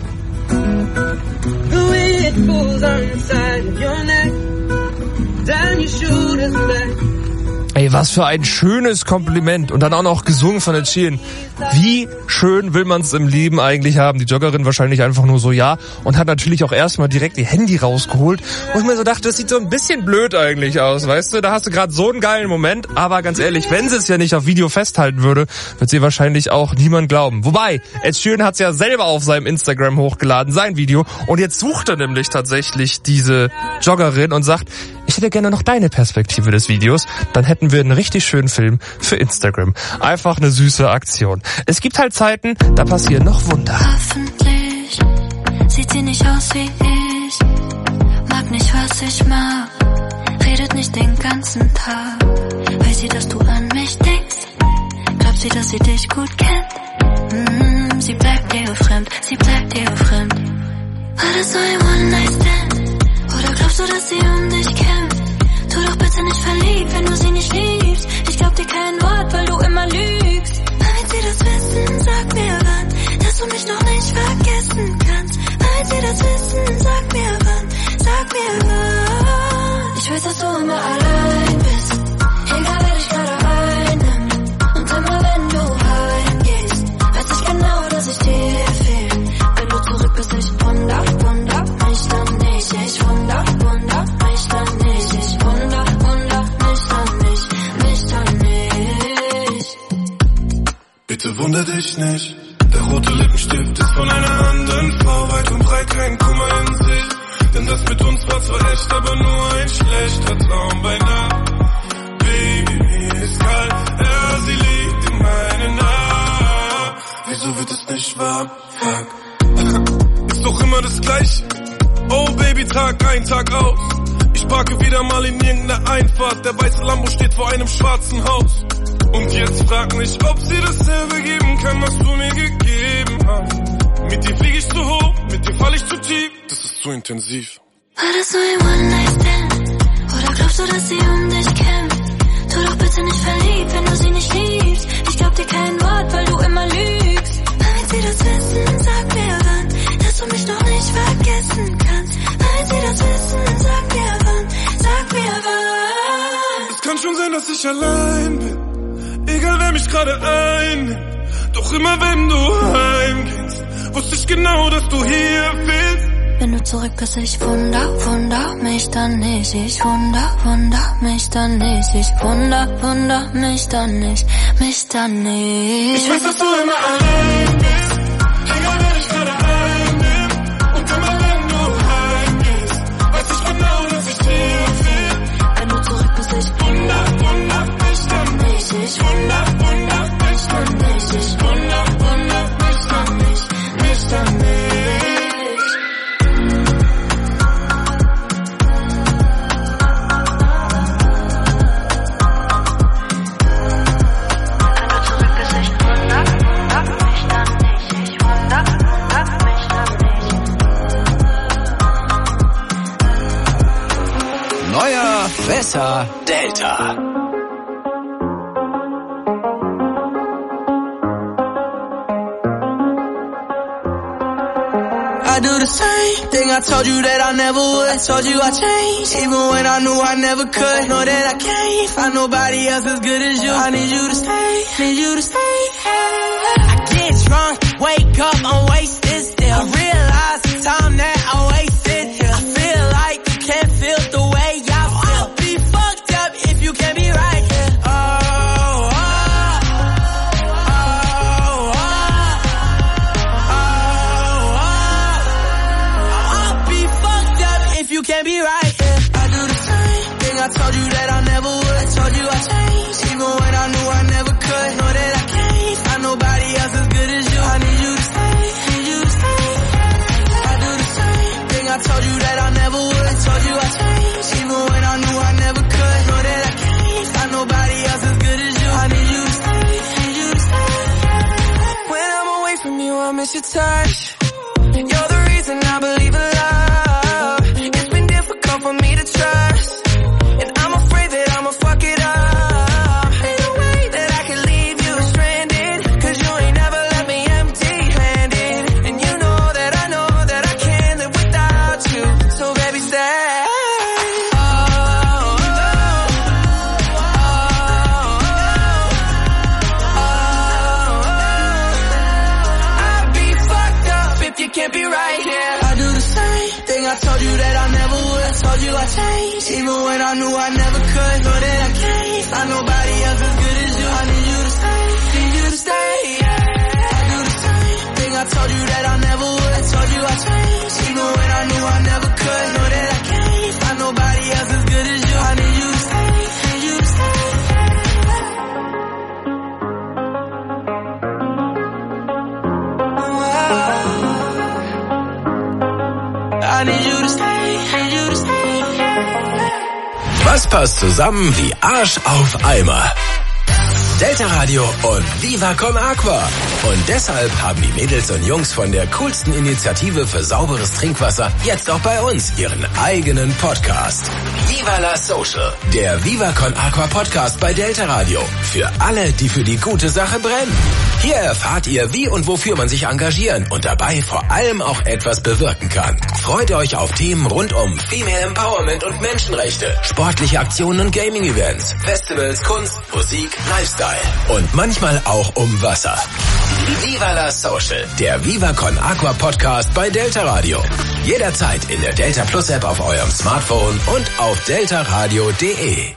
The way it falls on the side of your neck. Down your shoulders back. Ey, was für ein schönes Kompliment. Und dann auch noch gesungen von Ed Sheeran. Wie schön will man es im Leben eigentlich haben? Die Joggerin wahrscheinlich einfach nur so, ja. Und hat natürlich auch erstmal direkt ihr Handy rausgeholt. Wo ich mir so dachte, das sieht so ein bisschen blöd eigentlich aus, weißt du? Da hast du gerade so einen geilen Moment. Aber ganz ehrlich, wenn sie es ja nicht auf Video festhalten würde, wird sie wahrscheinlich auch niemand glauben. Wobei, Ed Sheeran hat es ja selber auf seinem Instagram hochgeladen, sein Video. Und jetzt sucht er nämlich tatsächlich diese Joggerin und sagt, ich hätte gerne noch deine Perspektive des Videos. Dann hätten wir einen richtig schönen Film für Instagram. Einfach eine süße Aktion. Es gibt halt Zeiten, da passieren noch Wunder. Hoffentlich sieht sie nicht aus wie ich, mag nicht, was ich mag, redet nicht den ganzen Tag. Weiß sie, dass du an mich denkst? Glaubt sie, dass sie dich gut kennt? Mm, sie bleibt dir fremd, sie bleibt dir fremd. War das so ein One-Night-Stand? Oder glaubst du, dass sie um dich kämpft? Tu doch bitte nicht verliebt, wenn du sie nicht liebst. Ich glaub dir kein Wort, weil du immer lügst. Weil sie das wissen, sag mir wann, dass du mich noch nicht vergessen kannst. Weil sie das wissen, sag mir wann, sag mir wann. Ich weiß, dass du immer allein bist, egal wer dich gerade einnimmt. Und immer wenn du heimgehst, weiß ich genau, dass ich dir fehl. Wenn du zurück bist, ich wunder, wunder mich dann nicht. Ich wunder, wunder mich dann nicht. Ich wunder, wunder mich dann nicht, mich dann nicht. Bitte wunder dich nicht, der rote Lippenstift ist von einer anderen Frau. Weit und breit kein Kummer in sich, denn das mit uns war zwar echt, aber nur ein schlechter Traum bei Nacht. Baby, mir ist kalt, ja, sie liegt in meinen Armen. Wieso wird es nicht warm? Fuck. Ist doch immer das Gleiche. Oh Baby, Tag ein, Tag aus. Ich parke wieder mal in irgendeiner Einfahrt. Der weiße Lambo steht vor einem schwarzen Haus. Und jetzt frag mich, ob sie dasselbe geben kann, was du mir gegeben hast. Mit dir flieg ich zu hoch, mit dir fall ich zu tief. Das ist zu intensiv. War das so ein One-Night-Stand? Oder glaubst du, dass sie um dich kämpft? Tu doch bitte nicht verliebt, wenn du sie nicht liebst. Ich glaub dir kein Wort, weil du immer lügst. Weil sie das wissen, sag mir wann, dass du mich noch nicht vergessen kannst. Weil sie das wissen, sag mir wann, sag mir wann. Es kann schon sein, dass ich allein bin, egal wer mich gerade einnimmt. Doch immer wenn du heimgehst, wusste ich genau, dass du hier bist. Wenn du zurück bist, ich wunder, wunder mich dann nicht. Ich wunder, wunder mich dann nicht. Ich wunder, wunder mich dann nicht, mich dann nicht. Ich weiß, dass du immer allein bist, egal wer dich gerade einnimmt. Und immer wenn du heimgehst, weiß ich genau, dass ich hier bin. Wenn du zurück bist, ich wunder, wunder mich dann nicht. Ich wunder, wunder mich dann nicht. Ich wunder, wunder mich dann nicht, mich dann nicht. Besser Delta. I do the same thing I told you that I never would. I told you I changed, even when I knew I never could. Know that I can't find nobody else as good as you. I need you to stay, need you to stay. I get drunk, wake up, I'm wasted still. I realize the time that I wasted here. I feel like you can't feel the way I feel. I'll be fucked up if you can't be right here. Oh, oh, oh, oh, oh, oh. I'll be fucked up if you can't be right here. I do the same thing I told you that I never would. I told you I changed, even when I knew I never could. Know that I can't find nobody else as good as you. I need you to stay, need you to stay. I do the same thing I told you that I never would. I told you I changed, even when I knew I never could. Know that I can't find nobody else as good as you. I need you to stay, need you to stay. When I'm away from you, I miss your touch. You're the reason I believe in love. It's been difficult for me to trust, and I'm afraid that I'ma fuck it up. Ain't no way that I can leave you stranded, 'cause you ain't never left me empty-handed. And you know that I know that I can't live without you. So baby, stay. Oh, oh, oh, oh. I'd be fucked up if you can't be right here. I do the same thing I told you that I never would. I told you I changed, even when I knew I never could. Know that I can't find nobody else as good as you. I need you to stay, need you to stay. I do the same thing I told you that I never would. I told you I changed, even when I knew I never could. Know that I can't find nobody else as good as you. I need you to stay, need you to stay. I need you to stay, need you to stay. Was passt zusammen wie Arsch auf Eimer? Delta Radio und Viva Con Aqua. Und deshalb haben die Mädels und Jungs von der coolsten Initiative für sauberes Trinkwasser jetzt auch bei uns ihren eigenen Podcast. Viva la Social, der Viva Con Aqua Podcast bei Delta Radio. Für alle, die für die gute Sache brennen. Hier erfahrt ihr, wie und wofür man sich engagieren und dabei vor allem auch etwas bewirken kann. Freut euch auf Themen rund um Female Empowerment und Menschenrechte, sportliche Aktionen und Gaming-Events, Festivals, Kunst, Musik, Lifestyle und manchmal auch um Wasser. Viva la Social, der Viva Con Aqua Podcast bei Delta Radio. Jederzeit in der Delta Plus App auf eurem Smartphone und auf deltaradio punkt de.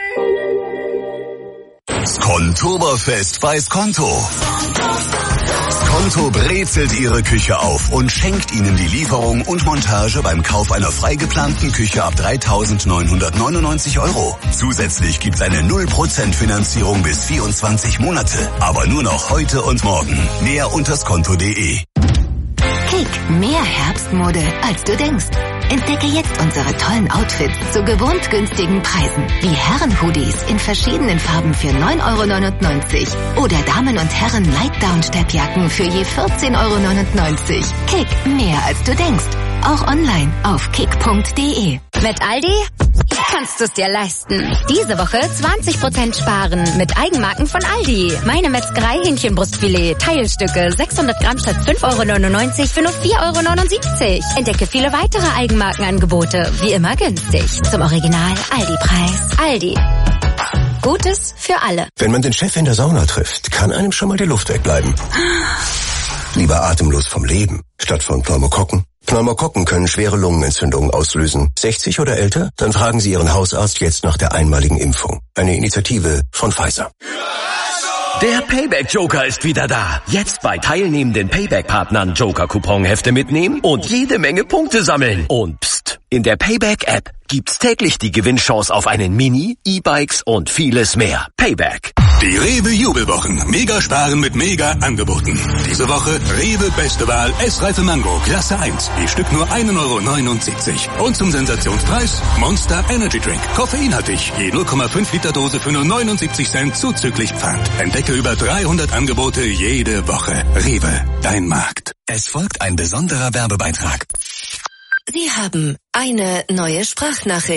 Skontoberfest bei Skonto. Skonto brezelt Ihre Küche auf und schenkt Ihnen die Lieferung und Montage beim Kauf einer frei geplanten Küche ab dreitausendneunhundertneunundneunzig Euro. Zusätzlich gibt's eine null Prozent Finanzierung bis vierundzwanzig Monate. Aber nur noch heute und morgen. Mehr unter skonto punkt de. Kick, mehr Herbstmode, als du denkst. Entdecke jetzt unsere tollen Outfits zu gewohnt günstigen Preisen. Wie Herren-Hoodies in verschiedenen Farben für neun Euro neunundneunzig. Oder Damen- und Herren Lightdown-Steppjacken für je vierzehn Euro neunundneunzig. Kick, mehr als du denkst. Auch online auf kick punkt de. Mit Aldi kannst du es dir leisten. Diese Woche zwanzig Prozent sparen mit Eigenmarken von Aldi. Meine Metzgerei Hähnchenbrustfilet, Teilstücke, sechshundert Gramm statt fünf Euro neunundneunzig für nur vier Euro neunundsiebzig. Entdecke viele weitere Eigenmarkenangebote, wie immer günstig. Zum Original Aldi-Preis. Aldi. Gutes für alle. Wenn man den Chef in der Sauna trifft, kann einem schon mal die Luft wegbleiben. Lieber atemlos vom Leben, statt von Pneumokokken. Pneumokokken können schwere Lungenentzündungen auslösen. sechzig oder älter? Dann fragen Sie Ihren Hausarzt jetzt nach der einmaligen Impfung. Eine Initiative von Pfizer. Der Payback-Joker ist wieder da. Jetzt bei teilnehmenden Payback-Partnern Joker-Couponhefte mitnehmen und jede Menge Punkte sammeln. Und pst, in der Payback-App gibt's täglich die Gewinnchance auf einen Mini, E-Bikes und vieles mehr. Payback. Die Rewe Jubelwochen. Mega sparen mit mega Angeboten. Diese Woche Rewe Beste Wahl S-Reife Mango Klasse eins. Je Stück nur ein Euro neunundsiebzig. Und zum Sensationspreis Monster Energy Drink. Koffeinhaltig. Je null Komma fünf Liter Dose für nur neunundsiebzig Cent zuzüglich Pfand. Entdecke über dreihundert Angebote jede Woche. Rewe, dein Markt. Es folgt ein besonderer Werbebeitrag. Sie haben eine neue Sprachnachricht.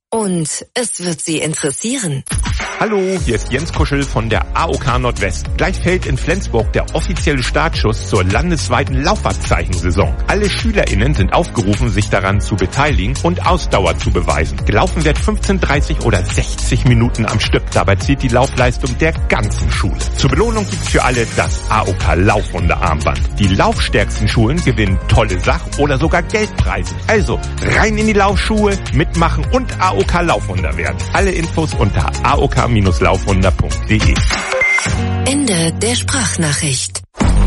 Und es wird Sie interessieren. Hallo, hier ist Jens Kuschel von der A O K Nordwest. Gleich fällt in Flensburg der offizielle Startschuss zur landesweiten Laufabzeichensaison. Alle SchülerInnen sind aufgerufen, sich daran zu beteiligen und Ausdauer zu beweisen. Gelaufen wird fünfzehn, dreißig oder sechzig Minuten am Stück. Dabei zählt die Laufleistung der ganzen Schule. Zur Belohnung gibt's für alle das A O K Laufwunderarmband. Die laufstärksten Schulen gewinnen tolle Sach- oder sogar Geldpreise. Also rein in die Laufschuhe, mitmachen und A O K Laufwunder werden. Alle Infos unter a o k Bindestrich laufwunder punkt d e. Ende der Sprachnachricht.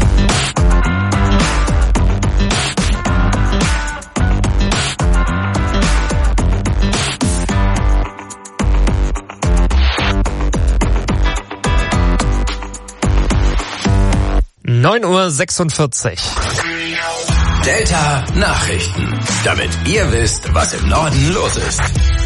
neun Uhr sechsundvierzig. Delta Nachrichten. Damit ihr wisst, was im Norden los ist.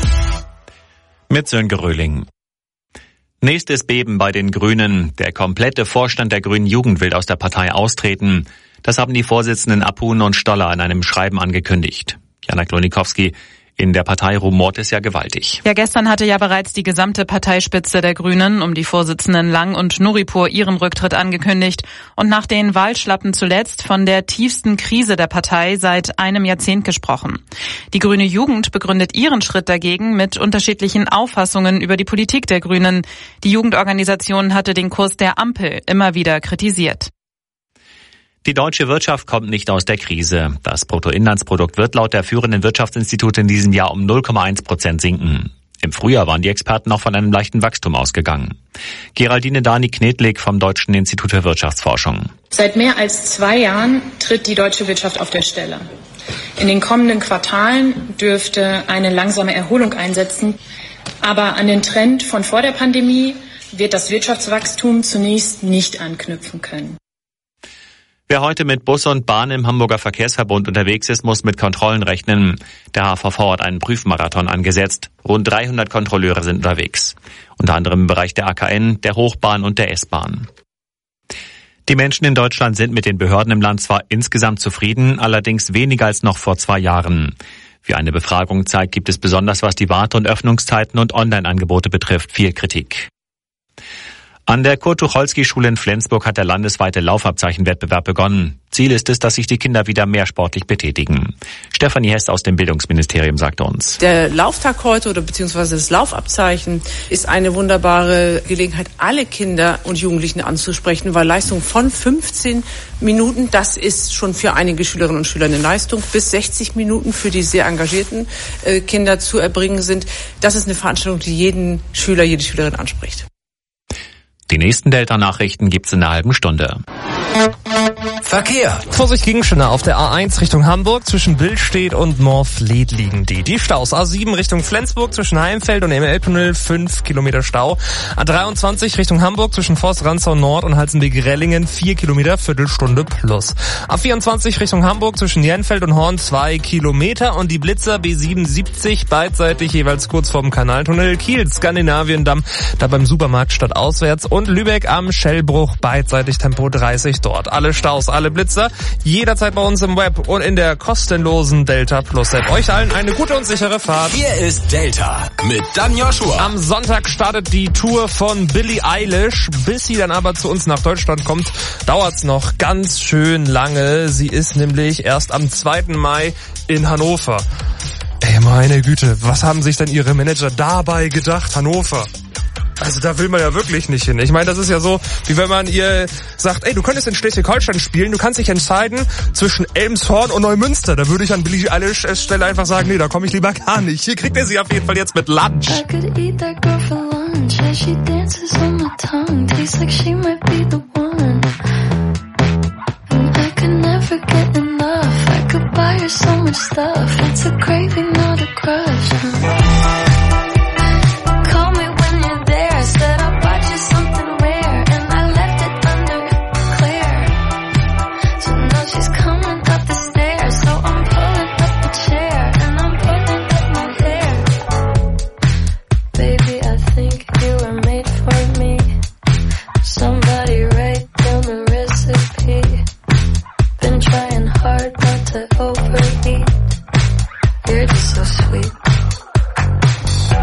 Mit Sönke Röhling. Nächstes Beben bei den Grünen. Der komplette Vorstand der Grünen Jugend will aus der Partei austreten. Das haben die Vorsitzenden Apun und Stoller in einem Schreiben angekündigt. Jana Klonikowski, in der Partei rumort es ja gewaltig. Ja, gestern hatte ja bereits die gesamte Parteispitze der Grünen um die Vorsitzenden Lang und Nuripur ihren Rücktritt angekündigt und nach den Wahlschlappen zuletzt von der tiefsten Krise der Partei seit einem Jahrzehnt gesprochen. Die Grüne Jugend begründet ihren Schritt dagegen mit unterschiedlichen Auffassungen über die Politik der Grünen. Die Jugendorganisation hatte den Kurs der Ampel immer wieder kritisiert. Die deutsche Wirtschaft kommt nicht aus der Krise. Das Bruttoinlandsprodukt wird laut der führenden Wirtschaftsinstitute in diesem Jahr um null Komma eins Prozent sinken. Im Frühjahr waren die Experten noch von einem leichten Wachstum ausgegangen. Geraldine Dani-Knedlik vom Deutschen Institut für Wirtschaftsforschung. Seit mehr als zwei Jahren tritt die deutsche Wirtschaft auf der Stelle. In den kommenden Quartalen dürfte eine langsame Erholung einsetzen. Aber an den Trend von vor der Pandemie wird das Wirtschaftswachstum zunächst nicht anknüpfen können. Wer heute mit Bus und Bahn im Hamburger Verkehrsverbund unterwegs ist, muss mit Kontrollen rechnen. Der H V V hat einen Prüfmarathon angesetzt. Rund dreihundert Kontrolleure sind unterwegs. Unter anderem im Bereich der A K N, der Hochbahn und der S-Bahn. Die Menschen in Deutschland sind mit den Behörden im Land zwar insgesamt zufrieden, allerdings weniger als noch vor zwei Jahren. Wie eine Befragung zeigt, gibt es besonders was die Warte- und Öffnungszeiten und Online-Angebote betrifft viel Kritik. An der Kurt-Tucholsky-Schule in Flensburg hat der landesweite Laufabzeichenwettbewerb begonnen. Ziel ist es, dass sich die Kinder wieder mehr sportlich betätigen. Stefanie Hess aus dem Bildungsministerium sagte uns. Der Lauftag heute oder beziehungsweise das Laufabzeichen ist eine wunderbare Gelegenheit, alle Kinder und Jugendlichen anzusprechen, weil Leistung von fünfzehn Minuten, das ist schon für einige Schülerinnen und Schüler eine Leistung, bis sechzig Minuten für die sehr engagierten äh, Kinder zu erbringen sind. Das ist eine Veranstaltung, die jeden Schüler, jede Schülerin anspricht. Die nächsten Delta-Nachrichten gibt's in einer halben Stunde. Verkehr. Vorsicht, Gegenstände auf der A eins Richtung Hamburg. Zwischen Billstedt und Moorfleet liegen die. Die Staus. A sieben Richtung Flensburg zwischen Heimfeld und M L-Tunnel fünf Kilometer Stau. A dreiundzwanzig Richtung Hamburg zwischen Forst-Ranzau Nord und Halzenbeek-Rellingen vier Kilometer, Viertelstunde plus. A vierundzwanzig Richtung Hamburg zwischen Jernfeld und Horn zwei Kilometer und die Blitzer B siebenundsiebzig beidseitig jeweils kurz vorm Kanaltunnel. Kiel, Skandinaviendamm, da beim Supermarkt statt auswärts und Lübeck am Schellbruch beidseitig Tempo dreißig dort. Alle Staus, alle Blitzer, jederzeit bei uns im Web und in der kostenlosen Delta Plus App. Euch allen eine gute und sichere Fahrt. Hier ist Delta mit Dan Joshua. Am Sonntag startet die Tour von Billie Eilish. Bis sie dann aber zu uns nach Deutschland kommt, dauert's noch ganz schön lange. Sie ist nämlich erst am zweiten Mai in Hannover. Ey, meine Güte, was haben sich denn ihre Manager dabei gedacht, Hannover? Also da will man ja wirklich nicht hin. Ich meine, das ist ja so, wie wenn man ihr sagt, ey, du könntest in Schleswig-Holstein spielen, du kannst dich entscheiden zwischen Elmshorn und Neumünster. Da würde ich an Billie Eilish Stelle einfach sagen, nee, da komme ich lieber gar nicht. Hier kriegt ihr sie auf jeden Fall jetzt mit Lunch. I could eat that girl for lunch as she dances on my tongue. Tastes like she might be the one. And I could never get enough. I could buy her so much stuff. It's a craving, not a crush. Call me when you're there. I said I bought you something rare, and I left it undeclared. So now she's coming up the stairs. So I'm pulling up the chair, and I'm pulling up my hair. Baby, I think you were made for me. Somebody write down the recipe. Been trying hard not to overeat. You're just so sweet.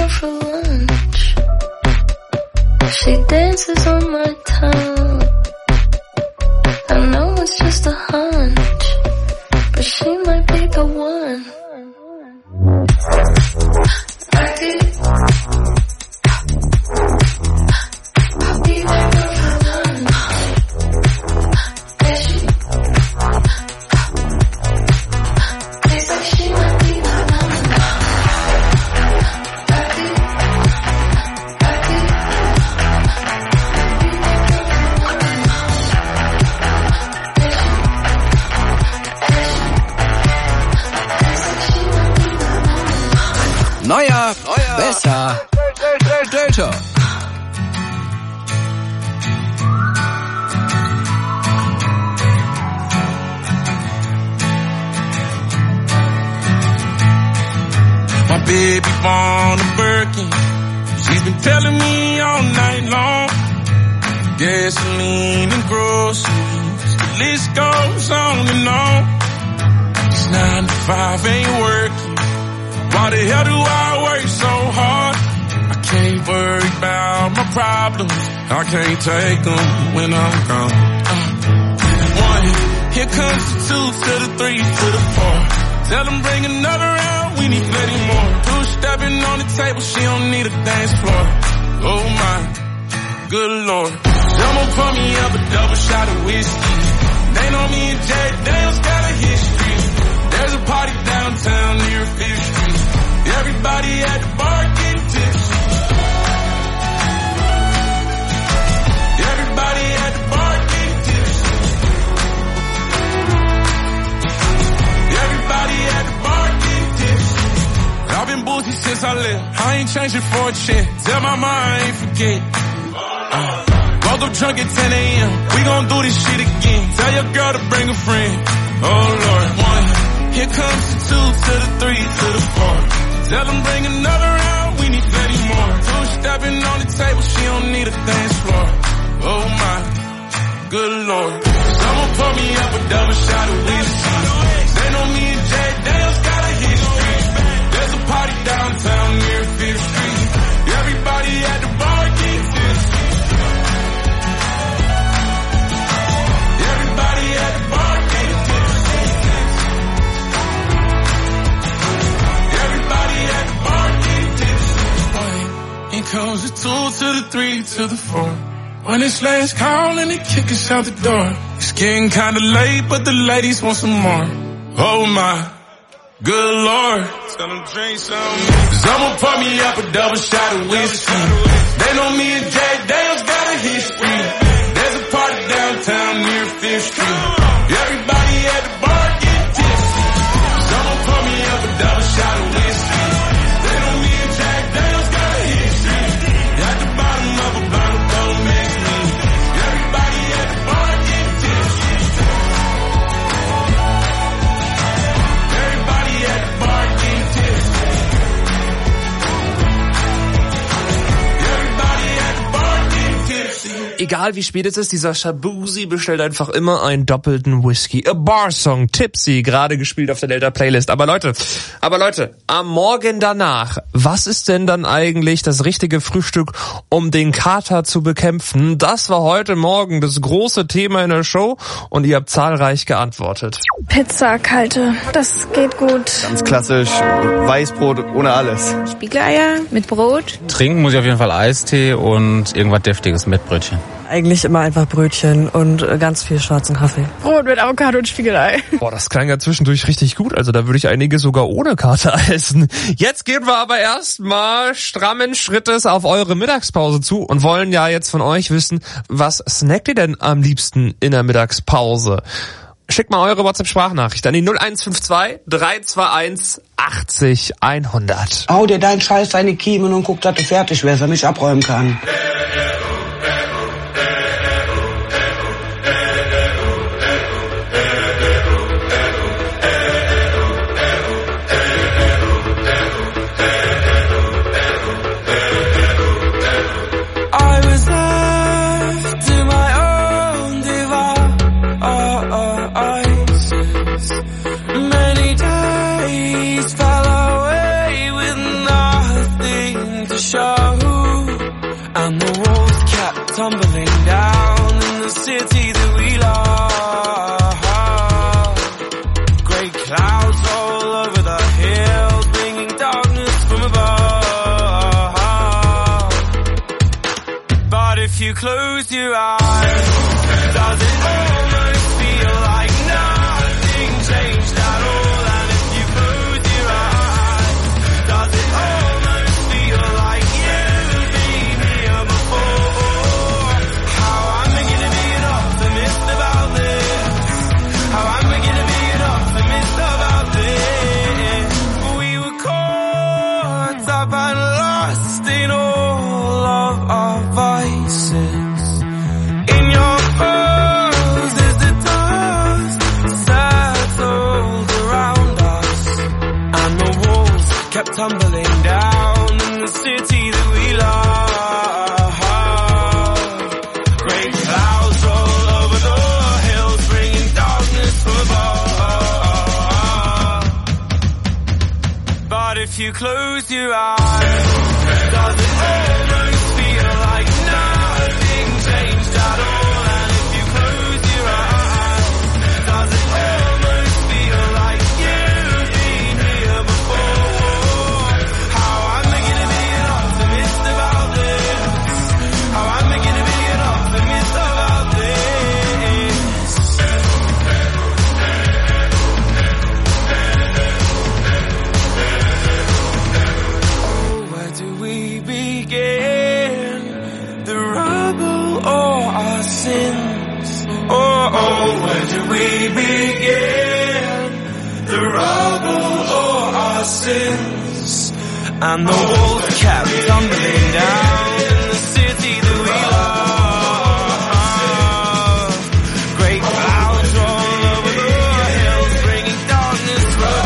for lunch. She dances on my tongue. I know it's just a hunch, but she might be the one. I did. I'll be that girl for lunch. And she, it's like she might be the one. I did. I did. Neuer, neuer, besser, Delta. My baby born a Birkin. She's been telling me all night long. Gasoline and groceries, the list goes on and on. This nine to five ain't working. Why the hell do I work so hard? I can't worry about my problems. I can't take them when I'm gone. Uh, one, here comes the two to the three to the four. Tell them bring another round, we need plenty more. Two stepping on the table, she don't need a dance floor. Oh my, good lord. Someone pour me up a double shot of whiskey. They know me and Jack Daniels got a history. There's a party downtown near Fifth Street. Everybody at the bar getting tipsy. Everybody at the bar getting tipsy. Everybody at the bar getting tipsy. I've been boozy since I left. I ain't changing for a check. Tell my mom I ain't forget. Uh, woke up drunk at ten a.m. We gon' do this shit again. Tell your girl to bring a friend. Oh Lord, one. Here comes the two to the three to the four. Tell them bring another round, we need plenty more. Two stepping on the table, she don't need a dance floor. Oh my, good lord. Someone pour me up a double shot of whiskey. They know me and Jack Daniels got a history. There's a party downtown near Fifth Street. Everybody at the bar getting tipsy. Everybody at the bar getting tipsy. Everybody at the bar getting tipsy. It comes the two to the three to the four. When it's last call and they kick us out the door. It's getting kinda late, but the ladies want some more. Oh my, good lord. Tell them drink some. Someone pour me up a double shot of whiskey. They know me and Jack Daniels got a history. There's a party downtown near Fifth Street. Everybody at the bar getting tipsy. Someone pour me up a double shot of whiskey. They know me and Jack Daniels got a history. At the bottom of a bottle, don't mix me. Everybody at the bar getting tipsy. Everybody at the bar getting tipsy. Everybody at the bar getting tipsy. Egal wie spät es ist, dieser Shabuzi bestellt einfach immer einen doppelten Whisky. A Bar Song, Tipsy, gerade gespielt auf der Delta Playlist. Aber Leute, aber Leute, am Morgen danach, was ist denn dann eigentlich das richtige Frühstück, um den Kater zu bekämpfen? Das war heute Morgen das große Thema in der Show und ihr habt zahlreich geantwortet. Pizza, kalte, das geht gut. Ganz klassisch, Weißbrot ohne alles. Spiegeleier mit Brot. Trinken muss ich auf jeden Fall Eistee und irgendwas Deftiges mit Brötchen. Eigentlich immer einfach Brötchen und ganz viel schwarzen Kaffee. Brot mit Avocado und Spiegelei. Boah, das klang ja zwischendurch richtig gut. Also da würde ich einige sogar ohne Kater essen. Jetzt gehen wir aber erstmal strammen Schrittes auf eure Mittagspause zu und wollen ja jetzt von euch wissen, was snackt ihr denn am liebsten in der Mittagspause? Schickt mal eure WhatsApp-Sprachnachricht an die null eins fünf zwei drei zwei eins achtzig hundert. Hau dir deinen Scheiß deine Kiemen und guck, dass du fertig wärst, damit ich abräumen kann. if you close your eyes, does it almost feel like nothing changed at all? And if you close your eyes, does it almost feel like you've been here before? How am I gonna be an optimist about this? How am I gonna be an optimist about this? We were caught up and lost in all of our vices. In your pose is the dust settled around us, and the walls kept tumbling down in the city that we love. Great clouds roll over the hills, bringing darkness above. But if you close your eyes, does it almost feel like nothing changed at all? And if you close your eyes, does it almost feel like you've been here before? How am I gonna be an optimist about this? How am I gonna be an optimist about this? Where do we begin? The rubble or our sins? Oh, oh, where do we begin? The rubble or our sins? And the walls kept tumbling down in the city that we love. Great clouds roll over the hills, bringing darkness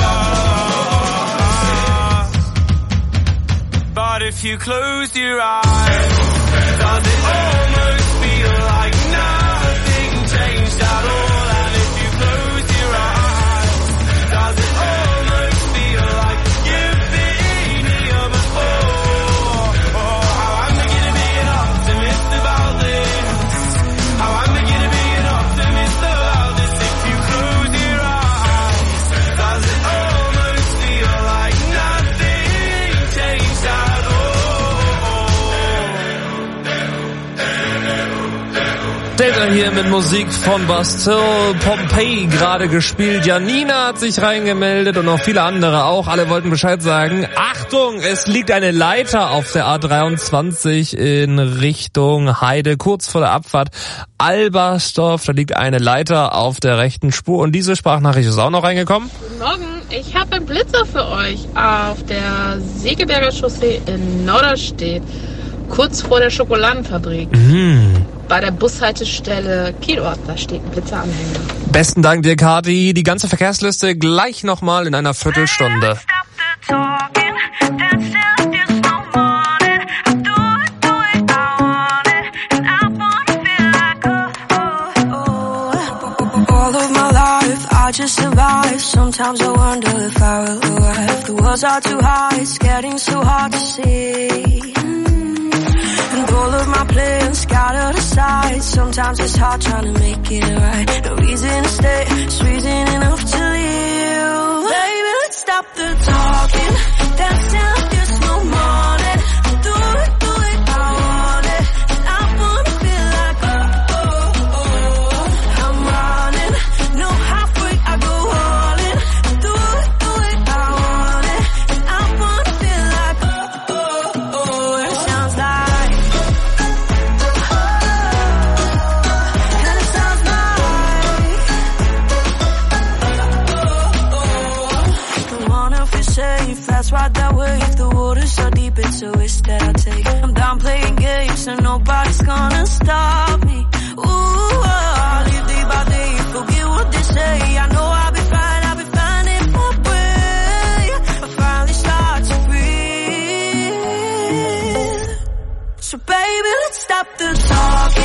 above. But if you close your eyes, does it almost feel like nothing changed at all? And if you close your eyes, does it almost feel like you've been here before? Oh, how am I gonna be an optimist about this? How am I gonna be an optimist about this? If you close your eyes, does it almost feel like nothing changed at all? Data hier mit Musik von Bastille, Pompeii gerade gespielt. Janina hat sich reingemeldet und auch viele andere auch. Alle wollten Bescheid sagen. Achtung, es liegt eine Leiter auf der A dreiundzwanzig in Richtung Heide, kurz vor der Abfahrt Albersdorf. Da liegt eine Leiter auf der rechten Spur und diese Sprachnachricht ist auch noch reingekommen. Guten Morgen, ich habe einen Blitzer für euch auf der Segeberger Chaussee in Norderstedt, kurz vor der Schokoladenfabrik. Mhm. Bei der Bushaltestelle Kielort, da steht ein Blitzeranhänger. Besten Dank dir, Kati. Die ganze Verkehrsliste gleich nochmal in einer Viertelstunde. All of my life, I just survive. Sometimes I wonder if I will arrive. The walls are too high, it's getting so hard to see. And all of my plans scattered aside. Sometimes it's hard trying to make it right. No reason to stay, it's reason enough to leave. Baby, let's stop the talking. Dance till there's no morning. Do it, do it, I want it. And I wanna feel like oh, oh, oh. I'm running, no halfway, I go all in. Do it, do it, I want it. And I wanna feel like oh, oh, oh. It sounds like that's right that way. If the water's so deep, it's a risk that I take. I'm done playing games and nobody's gonna stop me. Ooh, I live day by day, forget what they say. I know I'll be fine, I'll be fine in my way. I finally start to breathe. So baby, let's stop the talking.